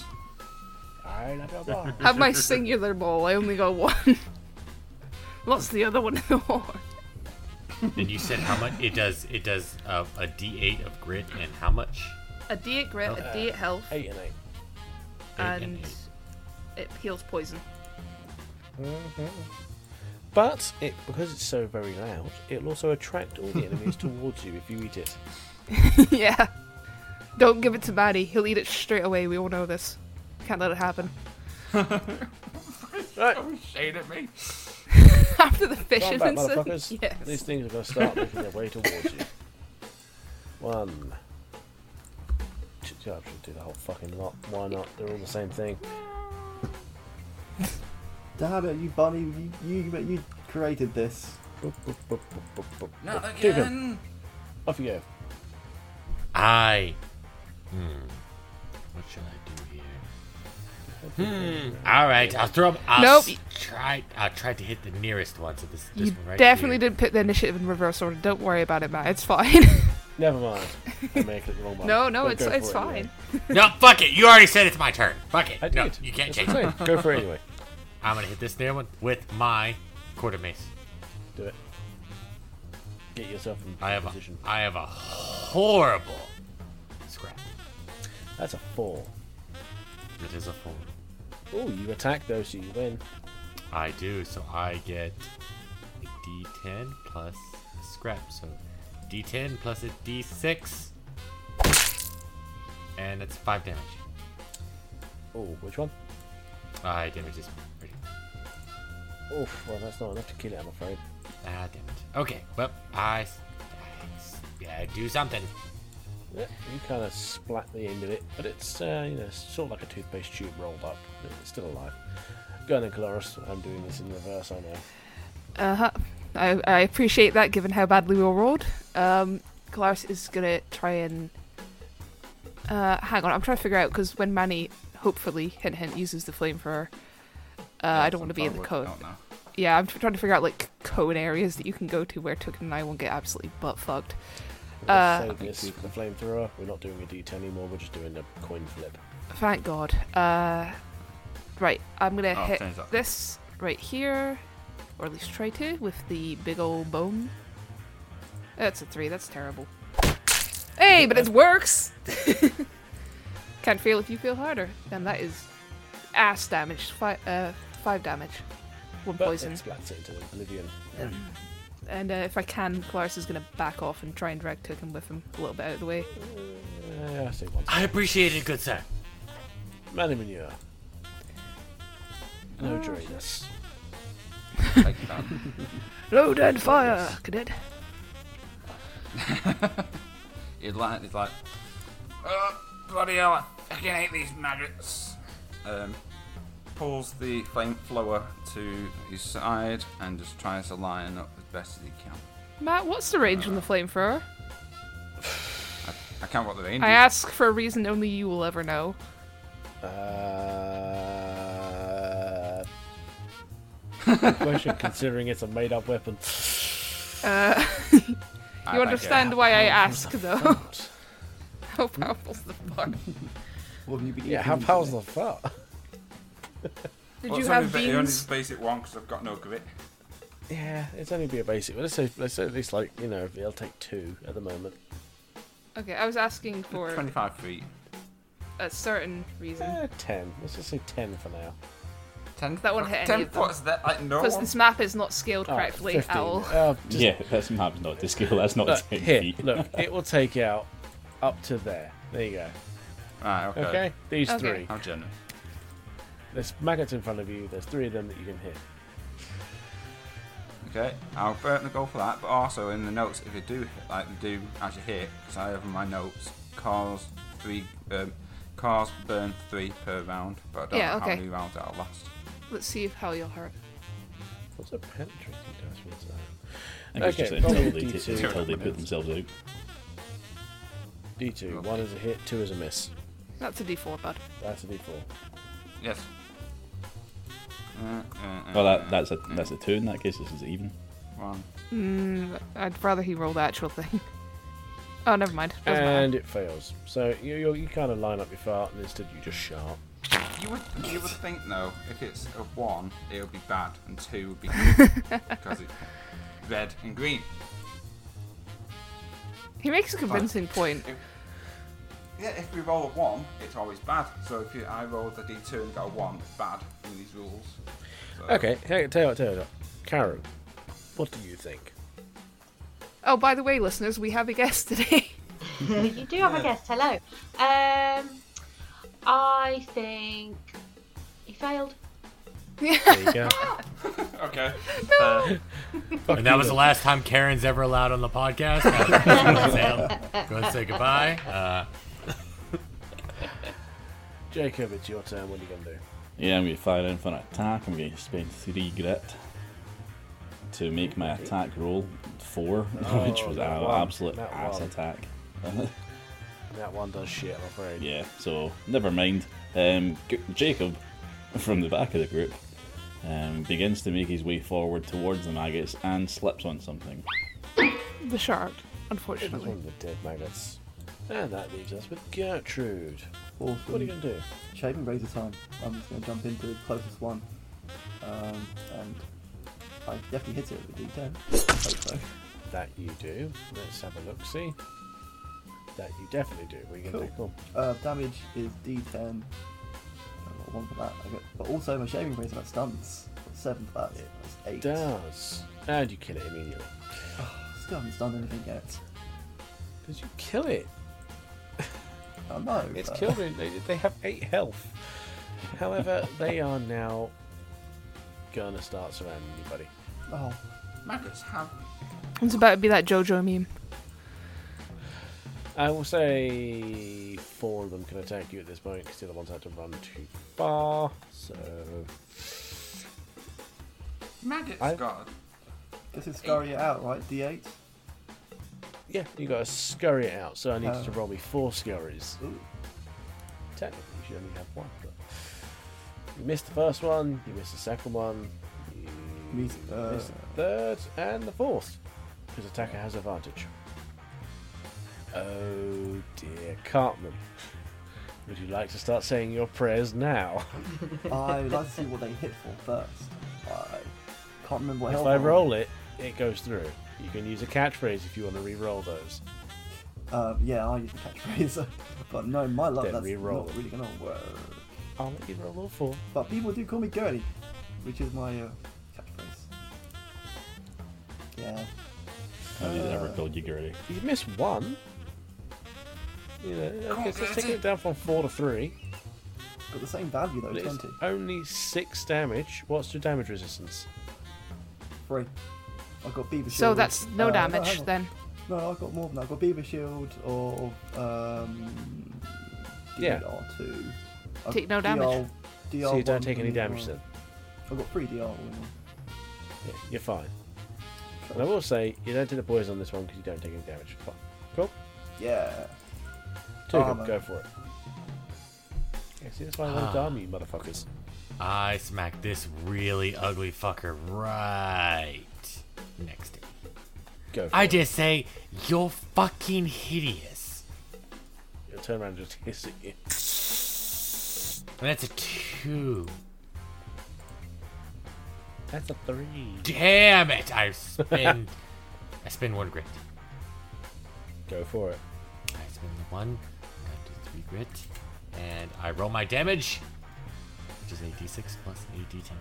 Have my singular bowl. I only got one. What's the other one in the war? And you said how much? It does a D8 of grit and how much? A D8 grit, a D8 health, 8 and 8. and it heals poison. But because it's so very loud, it'll also attract all the enemies towards you if you eat it. Yeah. Don't give it to Maddie. He'll eat it straight away. We all know this. Can't let it happen. Right, Are you shade at me? After the come fishing back, and stuff. motherfuckers. Yes. These things are going to start making their way towards you. 1. I should do the whole fucking lot. Why not? They're all the same thing. Damn it, you bunny! You created this. Boop, boop, boop, boop, boop, boop. Not Do them. again. Off you go. What should I do here? All right, I'll throw. Nope. I'll try to hit the nearest one. So this You one right definitely here. didn't put the initiative in reverse order. Don't worry about it, Matt. It's fine. Never mind. I may click the wrong button. no, Don't it's go for it fine. anyway. No, fuck it. You already said it's my turn. Fuck it. I No, did. you can't That's change what it. I'm saying. Go for it anyway. I'm gonna hit this near one with my quarter mace. Do it. Get yourself in I have position. a horrible scrap. That's a 4. It is a 4. Oh, you attack though, so you win. I do, so I get a D10 plus a scrap. So D10 plus a D6, and it's 5 damage. Oh, which one? I damage this pretty. Oof, well that's not enough to kill it, I'm afraid. Ah, damn it. Okay, well, I do something. Yeah, you kind of splat the end of it, but it's sort of like a toothpaste tube rolled up. It's still alive. Go on then, Caloris. I'm doing this in reverse, I know. Uh-huh. I appreciate that, given how badly we all rolled. Calaris is gonna try and... hang on, I'm trying to figure out, because when Manny, hopefully, hint hint, uses the flamethrower, I don't want to be in the cone. Yeah, I'm trying to figure out, like, cone areas that you can go to where Token and I won't get absolutely butt-fucked. We'll save this for the flamethrower. We're not doing a D10 anymore, we're just doing a coin flip. Thank God. Right, I'm gonna hit change that. this right here, or at least try to, with the big old bone. That's a 3, that's terrible. Hey, but it works! Can't fail if you fail harder. Then that is ass damage. 5 damage. 1 But poison. it splats it into oblivion. And if I can, Claris is going to back off and try and drag Token with him a little bit out of the way. I see one. I appreciate it, good sir. Manny manure. No Drainus. Take that. Load and fire, cadet. He's like, oh, bloody hell, I can hate these maggots. Pulls the flamethrower to his side and just tries to line up as best as he can. Matt, what's the range on the flamethrower? I can't what the range I is. ask for a reason only you will ever know. Question, considering it's a made-up weapon. You understand why I ask, though? Fart. How powerful's the fart? What have you been Yeah, eating how powerful's recently? the fart? Did Well, you it's have only beans? the basic one because I've got no grit. Yeah, it's only be a basic. Well, let's say at least like it'll take 2 at the moment. Okay, I was asking for 25 feet. a certain reason. 10. Let's just say 10 for now. 10 That won't hit any 10 of them. foot's that like no Because one. this map is not scaled Oh, correctly 15. at all. Just, Yeah, that's map's not to scale. That's not look, 10 here, feet. look, it will take out up to there. There you go. Right, okay. Okay, these Okay. 3. How generous. There's maggots in front of you. There's 3 of them that you can hit. Okay, I'll go for that, but also in the notes, if they do actually hit, because I have in my notes, cars burn 3 per round, but I don't Yeah, know okay. how many rounds that'll last. Let's see how you'll hurt. What's a penetrating dice? What's that? I think it's Okay, just probably until a they, D2. until they put themselves out. D2. 1 is a hit, 2 is a miss. That's a D4, bud. That's a D4. Yes. Well, that's a 2 in that case. This is even. 1. I'd rather he roll the actual thing. Oh, never mind. Doesn't matter. And it fails. So you kind of line up your fart, and instead you just sharp. You would think though, if it's a 1, it'll be bad, and 2 would be good because it's red and green. He makes a convincing point. Yeah, if we roll a 1, it's always bad. So if I rolled a D2 and got a 1, it's bad in these rules. So, Okay, tell you what. Karen, what do you think? Oh, by the way, listeners, we have a guest today. You do have a guest. Hello. I think he failed. There you go. Okay. And that was the last time Karen's ever allowed on the podcast. Go and say goodbye. Jacob, it's your turn. What are you going to do? Yeah, I'm going to fire in for an attack. I'm going to spend 3 grit to make my attack roll 4, which was an that one. absolute That ass one. attack. That one does shit, I'm afraid. Yeah, so never mind. Jacob, from the back of the group, begins to make his way forward towards the maggots and slips on something. The shark, It was unfortunately. one of the dead maggots. And that leaves us with Gertrude. Awesome. What are you going to do? Shaving razor time. I'm just going to jump into the closest one. And I definitely hit it with D10. Hope so. That you do. Let's have a look, see. That you definitely do. What are you going to do? Cool. Damage is D10. I've got 1 for that. But also my shaving razor that stuns. 7 for that. That's 8. Does. And you kill it immediately. Still haven't done anything yet. Did you kill it? Oh no. It's killed it. They have 8 health. However, they are now going to start surrounding you, buddy. Oh. Maggots have. It's about to be that JoJo meme. I will say 4 of them can attack you at this point because the other ones had to run too far. So Maggots I've- got. This is scurry it out, right? D8? yeah, you got to scurry it out. So I need you to roll me 4 scurries. Ooh. Technically, you should only have 1. But you missed the first one. You missed the second one. You Missed the- missed the third and the 4th because attacker has advantage. Oh dear, Cartman. Would you like to start saying your prayers now? I would like to see what they hit for first. I can't remember what If health I I'm on. roll it, it goes through. You can use a catchphrase if you want to re-roll those. Yeah, I use the catchphrase. But no, my luck, Then that's re-roll. not really going to work. I'll let you roll all 4. But people do call me Gertie, which is my catchphrase. Yeah. Nobody's ever called you Gertie. You missed 1. You know, okay, so let's take it down from 4 to 3. Got the same value though, But it's 20. only 6 damage. What's your damage resistance? 3. I've got Beaver Shield. So that's no hang damage on. then. No, I've got more than that. I've got Beaver Shield or Yeah. DR2. Take no damage. DR So you don't take any damage then? I've got 3 DR. Yeah, you're fine. And I will say, you don't take the poison on this one because you don't take any damage. Fine. Cool. Yeah. Jacob, go for it. Yeah, see, that's why I wanted to arm you, motherfuckers. I smack this really ugly fucker right next to me. Go for I it. just say, you're fucking hideous. You'll turn around and just hiss at you. And that's a 2. That's a 3. Damn it! I spend 1 grit. Go for it. I spend the 1, got to 3 grit, and I roll my damage, which is a d6 plus a d10.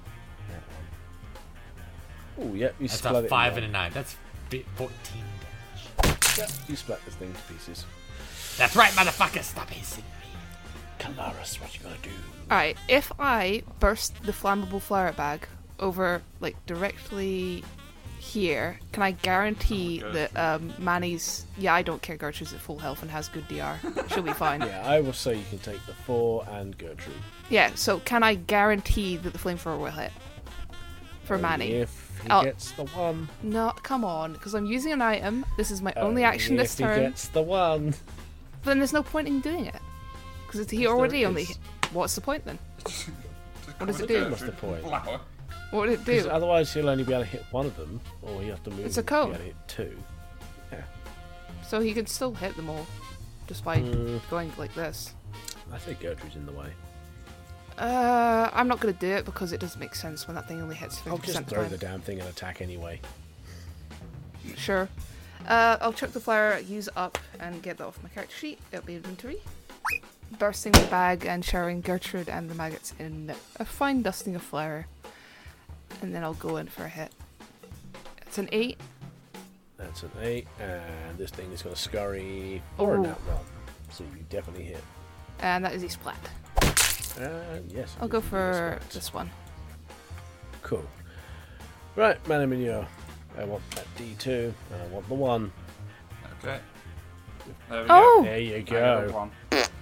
Oh, yep, you That's split a it 5 in and a 9. That's 14 damage. Yep, you split this thing to pieces. That's right, motherfucker! Stop hissing me. Kalaris, what you gonna do? Alright, if I burst the flammable flower bag over, like, directly here, can I guarantee that Manny's... Yeah, I don't care, Gertrude's at full health and has good DR. She'll be fine. Yeah, I will say you can take the 4 and Gertrude. Yeah, so can I guarantee that the flamethrower will hit? For Manny. If he Oh. gets the 1. No, come on, because I'm using an item. This is my only action this If he turn. gets the 1. But then there's no point in doing it. Because he Yes, already there only... is. What's the point then? What does it do? do? What's the point? Flower. What did it Because do? otherwise he'll only be able to hit 1 of them, or he'll have to move It's a and be able cone. to hit 2. So he can still hit them all. Just by going like this. I think Gertrude's in the way. I'm not going to do it because it doesn't make sense when that thing only hits 50% I'll just of the throw time. the damn thing and attack anyway. Sure. I'll chuck the flower, use up, and get that off my character sheet. It'll be inventory. Bursting the bag and showering Gertrude and the maggots in a fine dusting of flour. And then I'll go in for a hit. It's an 8. That's an 8, and this thing is going to scurry for Ooh. that 1. So you definitely hit. And that is a splat. Yes. I'll it go is a for splat. this one. Cool. Right, Manamino. I want that D2, and I want the 1. Okay. There we Oh! There you go. I got go. 1.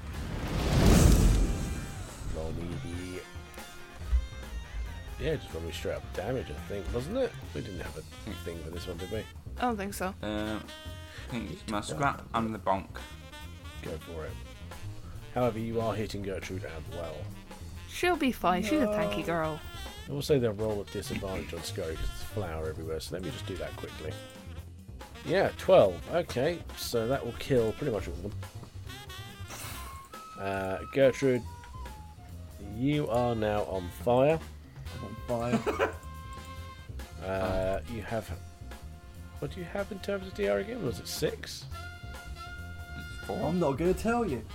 Roll me the... Yeah, just roll me straight up damage, I think, wasn't it? We didn't have a thing for this one, did we? I don't think so. I think it's my scrap and the bonk. Go for it. However, you are hitting Gertrude as well. She'll be fine. She's a tanky girl. I will say they'll roll at disadvantage on Scurry because there's flour everywhere, so let me just do that quickly. Yeah, 12. Okay, so that will kill pretty much all of them. Gertrude, you are now on fire. I'm on fire. You have... What do you have in terms of DR again? Was it 6? It's 4. I'm not going to tell you.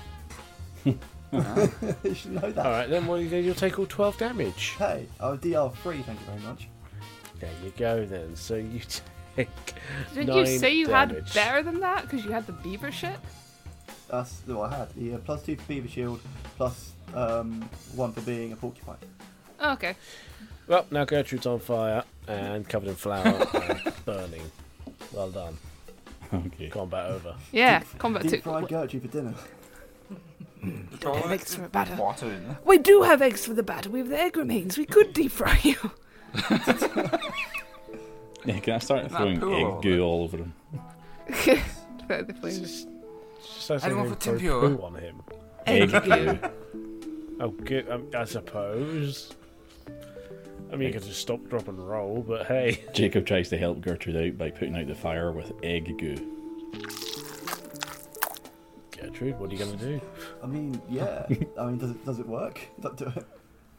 You should know that. Alright, then you'll take all 12 damage. Hey, I'm DR3, thank you very much. There you go then. So you take Didn't 9 you say you damage. had better than that? Because you had the beaver shit? That's what I had. The +2 for Beaver Shield, plus 1 for being a porcupine. Oh, okay. Well, now Gertrude's on fire and covered in flour and burning. Well done. Okay. Combat over. Yeah, combat Deep 2. fried Gertrude for dinner. have eggs for a batter. Water in there. We do have eggs for the batter. We have the egg remains. We could deep fry you. Yeah, can I start throwing pool egg over goo it? all over them? The flames. Just so Anyone saying for throw Tempura? poo on him. Egg Egg goo. goo. Oh, good. I suppose. I mean, you could just stop, drop, and roll, but hey. Jacob tries to help Gertrude out by putting out the fire with egg goo. Gertrude, what are you going to do? I mean, yeah. I mean, does it work? Don't do it.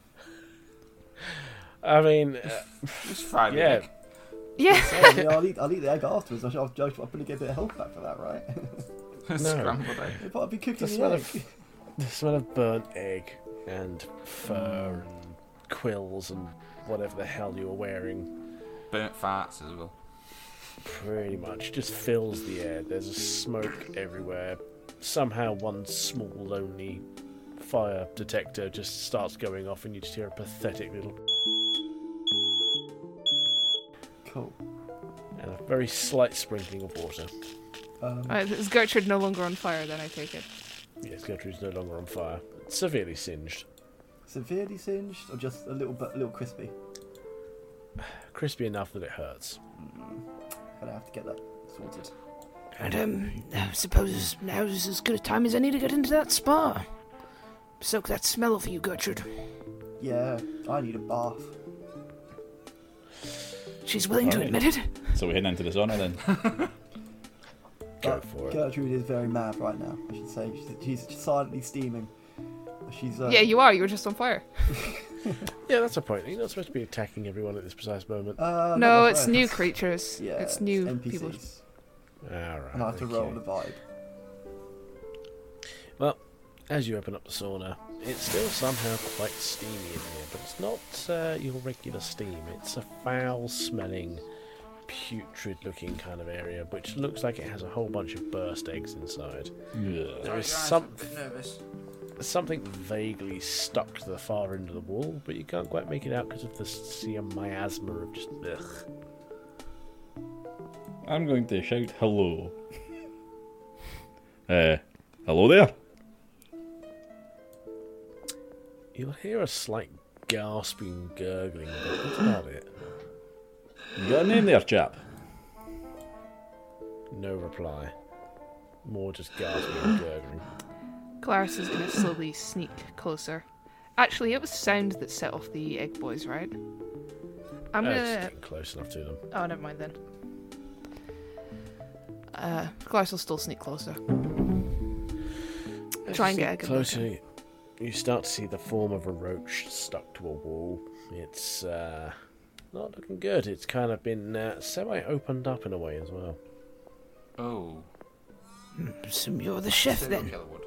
I mean, Just fried yeah. egg. Yeah. I mean, I'll eat the egg afterwards. I'll probably get a bit of health back for that, right? Scrambled egg. If I'd be cooking The the smell egg. the smell of burnt egg and fur and quills and whatever the hell you were wearing Burnt farts as well. pretty much just fills the air. There's a smoke everywhere. Somehow one small lonely fire detector just starts going off and you just hear a pathetic little Cool. and a very slight sprinkling of water. Alright, is Gertrude no longer on fire then, I take it? Yes, Gertrude's no longer on fire. Severely singed. Severely singed or just a little crispy? Crispy enough that it hurts. Gonna have to get that sorted. And, I suppose now's as good a time as any to get into that spa. Soak that smell off you, Gertrude. Yeah, I need a bath. She's willing to admit it. So we're heading into the sauna then. Go for it. Gertrude is very mad right now, I should say. She's silently steaming. She's Yeah, you are. You were just on fire. Yeah, that's a point. You're not supposed to be attacking everyone at this precise moment. not No, my it's friends. new creatures. Yeah, it's new NPCs. people. Alright. And I have to roll the vibe. Well, as you open up the sauna, it's still somehow quite steamy in here, but it's not your regular steam. It's a foul-smelling, putrid-looking kind of area, which looks like it has a whole bunch of burst eggs inside. There is I'm a bit nervous. something vaguely stuck to the far end of the wall, but you can't quite make it out because of the sheer miasma of just ugh. I'm going to shout hello. Hello there? You'll hear a slight gasping, gurgling, but that's about it. You got a name there, chap? No reply. More just gasping and gurgling. Clarice is going to slowly sneak closer. Actually, it was sound that set off the egg boys, right? I'm Just gonna. getting close enough to them. Oh, never mind then. Clarice will still sneak closer. Try and get a good look. closer. You start to see the form of a roach stuck to a wall. It's not looking good. It's kind of been semi-opened up in a way as well. Oh. So you're the chef Serial then. killer would.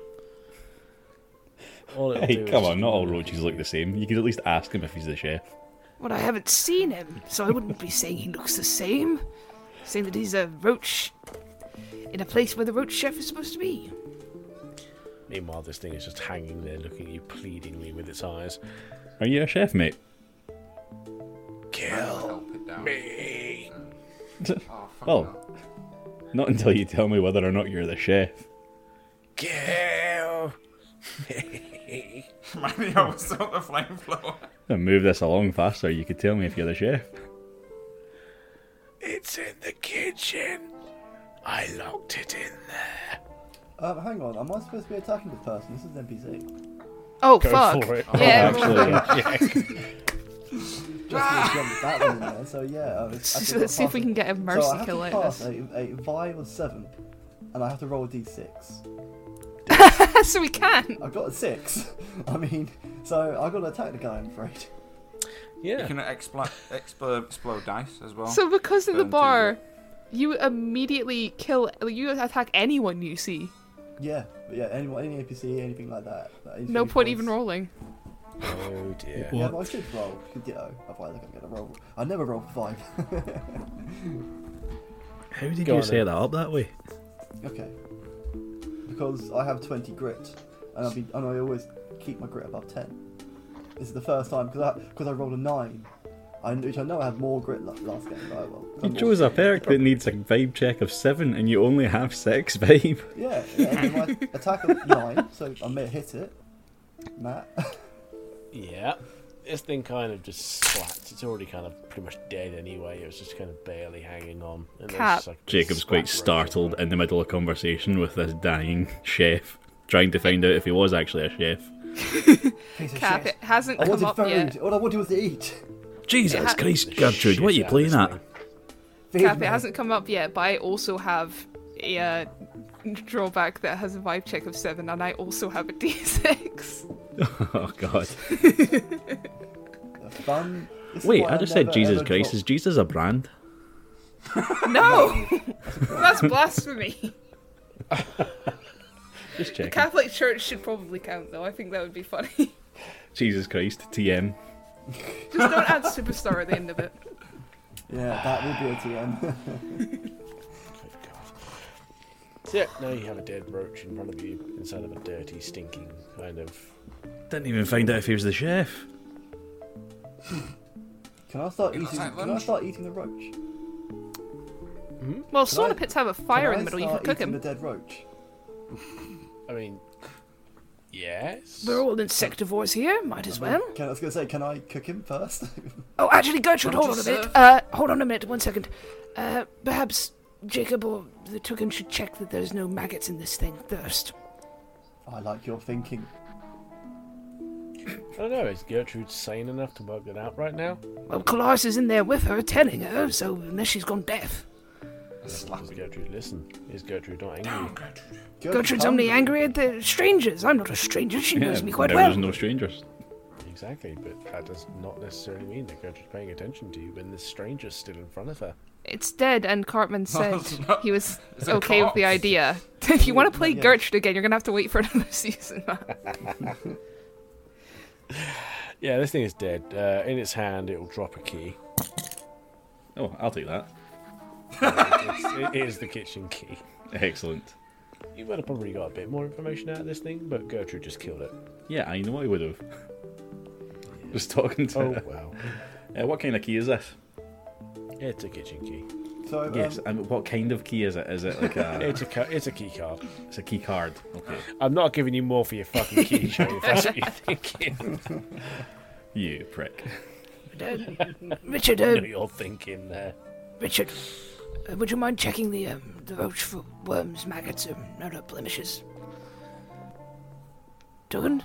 All it'll Hey, do is come just on, not all move roaches you. look the same. You could at least ask him if he's the chef. Well, I haven't seen him, so I wouldn't be saying he looks the same. Saying that he's a roach in a place where the roach chef is supposed to be. Meanwhile, this thing is just hanging there, looking at you pleadingly with its eyes. Are you a chef, mate? Kill Help it down. me! Oh, fuck Well, no. not until you tell me whether or not you're the chef. Kill me! Maybe I was on the flamethrower. And move this along faster, you could tell me if you're the chef. It's in the kitchen. I locked it in there. Hang on, am I supposed to be attacking this person? This is an NPC. Oh, Go fuck. for it. Yeah. Just to jump that one in there, so yeah. So let's see if we can get a mercy so I have kill to out of pass this. a vibe of 7, and I have to roll a d6. So we can. I got a 6. I mean, so I got to attack the guy, I'm afraid. You Yeah. can explode dice as well. So because of the Burn bar, you immediately kill. You attack anyone you see. Yeah, but yeah, any NPC, anything like that. No point even rolling. Oh dear. Yeah, but I should roll. Ditto. Otherwise, I'm gonna roll. I never roll 5. How did Go you on set then. that up that way? Okay. Because I have 20 grit, and I always keep my grit above 10. This is the first time because I rolled a 9, which I know I had more grit last game. But well, You chose a perk that needs a vibe check of 7 and you only have 6 vibe. Yeah, and my attack of 9, so I may hit it. Matt. Yeah. This thing kind of just slats. It's already kind of pretty much dead anyway. It was just kind of barely hanging on. And there's Cap. just, like, Jacob's quite splat startled roach in the middle of conversation with this dying chef, trying to find out if he was actually a chef. Piece of Cap, shit. it hasn't I come wanted up food. yet. All I wanted was to eat. Jesus ha- Christ, The Gertrude, what are shit you out of playing this at? thing. Feed Cap, me. it hasn't come up yet, but I also have a drawback that has a vibe check of 7, and I also have a d6. Oh god. Fun. This is Wait, why I just said never, Jesus ever Christ. drop- Is Jesus a brand? No! That's blasphemy. Just The checking. Catholic Church should probably count, though. I think that would be funny. Jesus Christ, TM. Just don't add superstar at the end of it. Yeah, that would be a TM. Good God. So yeah, now you have a dead roach in front of you inside of a dirty, stinking kind of. Didn't even find out if he was the chef. Can I start It looks eating? like Can I lunch. start eating the roach? Well, Can sauna I- pits have a fire in Can the I middle. You start can cook eating him. the dead roach. I mean, yes. We're all insectivores here. Might as well. I was gonna say, can I cook him first? Oh, actually, Gertrude, Don't hold on a you, minute. sir? Hold on a minute. 1 second. Perhaps Jacob or the Tukin should check that there's no maggots in this thing first. I like your thinking. I don't know, is Gertrude sane enough to work it out right now? Well, Colaris is in there with her, telling her, so unless she's gone deaf. Does Gertrude listen? Is Gertrude not angry? Gertrude's only angry at the strangers. I'm not a stranger. She knows me quite there well. was no strangers. Exactly, but that does not necessarily mean that Gertrude's paying attention to you when this stranger's still in front of her. It's dead, and Cartman said it's not. he was It's a okay with the corpse. idea. If you want to play Yeah. Gertrude again, you're going to have to wait for another season. Yeah, this thing is dead. In its hand, it will drop a key. Oh, I'll take that. It is the kitchen key. Excellent. You would have probably got a bit more information out of this thing, but Gertrude just killed it. Yeah, I know I would have. Just talking to Oh, her. well. What kind of key is this? It's a kitchen key. So, Yes, and what kind of key is it? Is it like a... It's a key card. It's a key card. Okay. I'm not giving you more for your fucking key, Joe, if that's what you're thinking. You prick. Richard, I know you're thinking there. Richard, would you mind checking the roach for worms, maggots, or other blemishes? Dugan?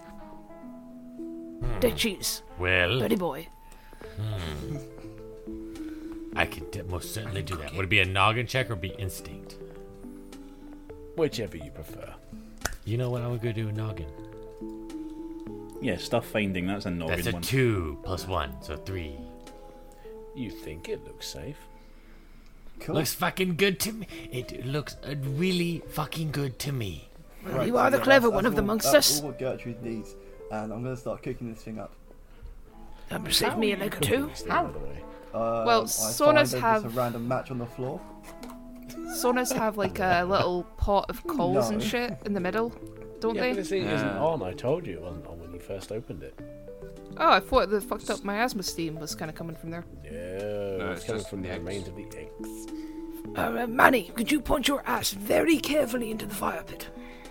Dead cheese. Well, Buddy boy. I could most certainly do that. Would it be a noggin check or be instinct? Whichever you prefer. You know what? I'm gonna do a noggin. Yeah, stuff finding, that's a noggin That's a one. 2 + 1, so 3. You think it looks safe. cool. Looks fucking good to me. It looks really fucking good to me. Right, You are the yeah, clever that's one of all- them amongst that's us. all what Gertrude needs, and I'm gonna start cooking this thing up. Save me a leg or two. This thing, by the way. Well, I saunas find there's have- just a random match on the floor. Saunas have like a little pot of coals and No. shit in the middle, don't Yeah, they? but this thing isn't Yeah. on. I told you it wasn't on when you first opened it. Oh, I thought the fucked up miasma steam was kind of coming from there. No, No, it's it's coming just from the the eggs. remains of the eggs. Manny, could you point your ass very carefully into the fire pit?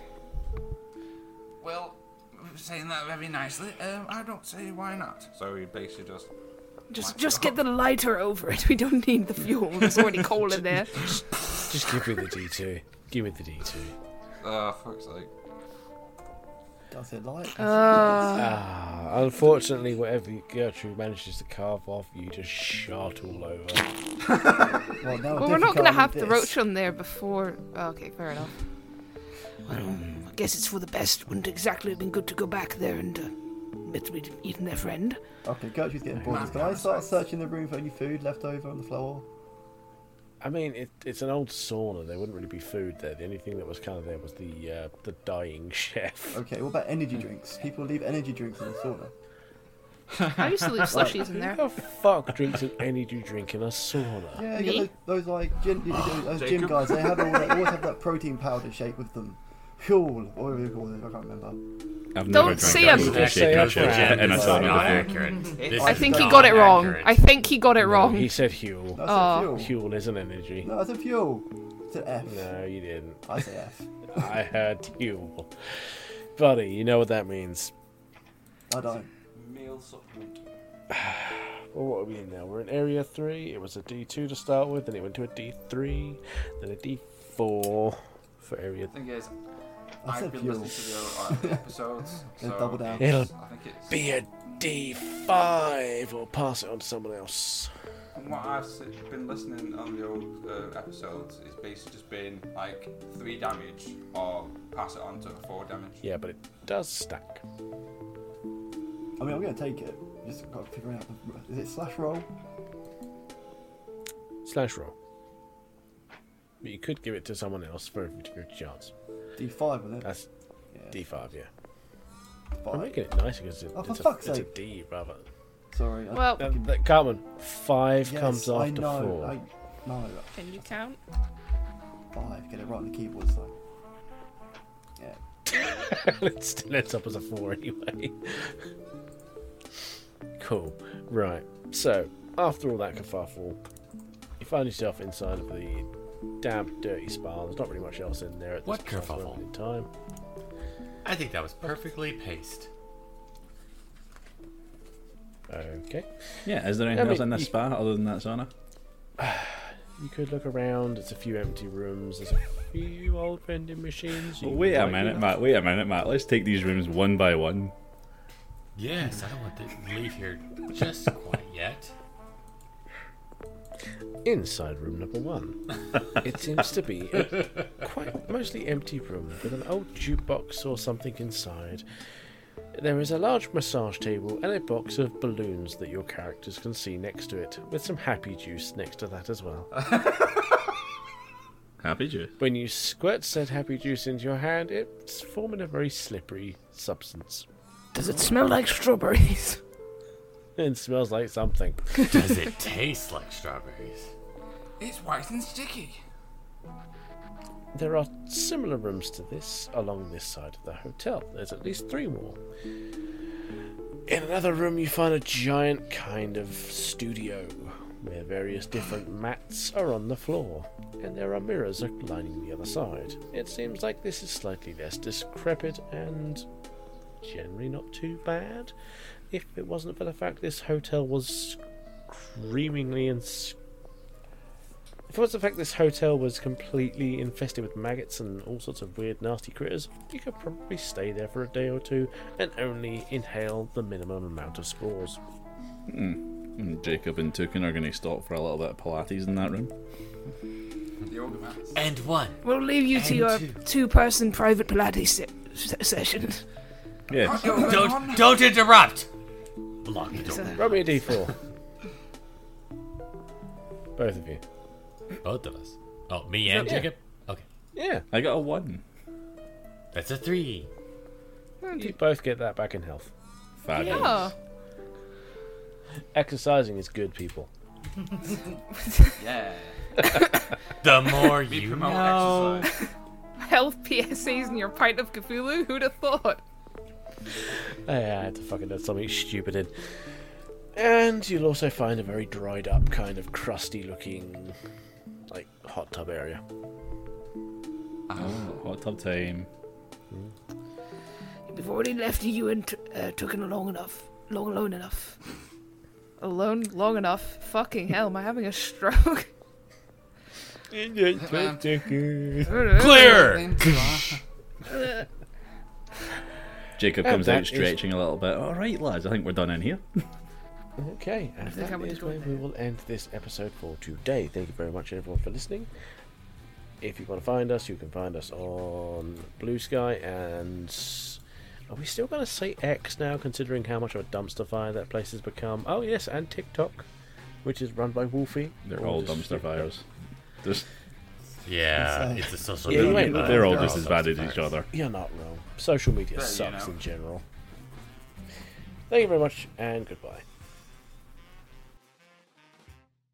Well, saying that very nicely, I don't see why not. So he basically Just get the lighter over it. We don't need the fuel. There's already coal in there. Just give me the D2. Give me the D2. fuck's sake. Does it like? Unfortunately, whatever Gertrude manages to carve off, you just shot all over. Well, now Well, we're not going to have the this. roach on there before. Oh, okay, fair enough. Well, I guess it's for the best. Wouldn't exactly have been good to go back there and admit we'd eaten their friend. Okay, Gertrude's getting bored. Can I start searching the room for any food left over on the floor? I mean, it's an old sauna. There wouldn't really be food there. The only thing that was kind of there was the dying chef. Okay, what about energy drinks? People leave energy drinks in the sauna. I used to leave slushies in there. Who the fuck drinks an energy drink in a sauna? Yeah, Me? you get those like gym Jacob? guys. They have always have that protein powder shake with them. Fuel, or whatever you call it. I can't remember. I've Don't never say drank a- a Just say shaker a brand. in a It's sauna not before. accurate. This I is think he not got it wrong. accurate. I think he got it wrong. He said Huel. No, I Oh. said fuel. Huel is an energy. No, I said fuel. It's an F. No, you didn't. I say F. I heard Huel. Buddy, you know what that means. I don't. Meal supplement. Well, what are we in now? We're in Area 3. It was a D2 to start with, then it went to a D3, then a D4 for Area Thing is, I I've said been fuel. listening to the episodes. Then so double down. It'll I think it's. be a D5. We'll pass it on to someone else. From what I've been listening on the old episodes, it's basically just been like 3 damage or pass it on to 4 damage. Yeah, but it does stack. I mean, I'm gonna take it. Just got to figure out. Is it slash roll? Slash roll. But you could give it to someone else for a 50 chance. D5, wasn't it? That's Yeah. D5, yeah. I'm 5. making it nicer because Oh, for it's fuck's a sake. D rather. Sorry. Well, Cartman, 5 Yes, comes I after know. 4. No, can you count? 5. Get it right on the keyboard, so. Yeah. It still ends up as a 4 anyway. Cool. Right. So, after all that kerfuffle, you find yourself inside of the damp, dirty spa. There's not really much else in there at this What precise kerfuffle? moment in time. I think that was perfectly paced. Okay. Yeah, is there anything I else mean, in this you- spa other than that sauna? You could look around. There's a few empty rooms. There's a few old vending machines. You Wait a might minute, be- Matt. Wait a minute, Matt. Let's take these rooms one by one. Yes, I don't want to leave here just quite yet. Inside room number 1, it seems to be a quite mostly empty room with an old jukebox or something inside. There is a large massage table and a box of balloons that your characters can see next to it, with some happy juice next to that as well. Happy juice. When you squirt said happy juice into your hand, it's forming a very slippery substance. Does it smell like strawberries? It smells like something. Does it taste like strawberries? It's white and sticky. There are similar rooms to this along this side of the hotel. There's at least 3 more. In another room, you find a giant kind of studio where various different mats are on the floor, and there are mirrors lining the other side. It seems like this is slightly less decrepit and generally not too bad. If it wasn't for the fact this hotel was screamingly if it wasn't the fact this hotel was completely infested with maggots and all sorts of weird, nasty critters, you could probably stay there for a day or 2 and only inhale the minimum amount of spores. Jacob and Tukin are going to stop for a little bit of Pilates in that room. The yoga mats. And 1. We'll leave you to And your 2-person private Pilates session. Yeah. Don't interrupt! Block the door. Roll me a d4. Both of you. Both of us. Oh, me and Yeah. Jacob? Okay. Yeah, I got a 1. That's a 3. you both get that back in health. Fabulous. Oh, Exercising is good, people. Yeah. The more We you promote know. exercise. health PSAs in your pint of Cthulhu? Who'd have thought? I had to fucking add something stupid in. And you'll also find a very dried up, kind of crusty looking, like, hot tub area. Oh, hot tub time. We've already left you and Tukin long alone enough. Alone long enough? Fucking hell, am I having a stroke? Clear! Jacob And comes that out stretching a little bit. All right, lads, I think we're done in here. Okay, and think I that would is go where there. we will end this episode for today. Thank you very much, everyone, for listening. If you want to find us, you can find us on Blue Sky, and are we still going to say X now, considering how much of a dumpster fire that place has become? Oh yes, and TikTok, which is run by Wolfie. They're Or all just- dumpster fires. There's, Yeah, Insane. it's a social Yeah, you media. ain't wrong. they're all They're just all as bad as dumpster each fires. other. You're not wrong. Social media There you sucks know. in general. Thank you very much, and goodbye.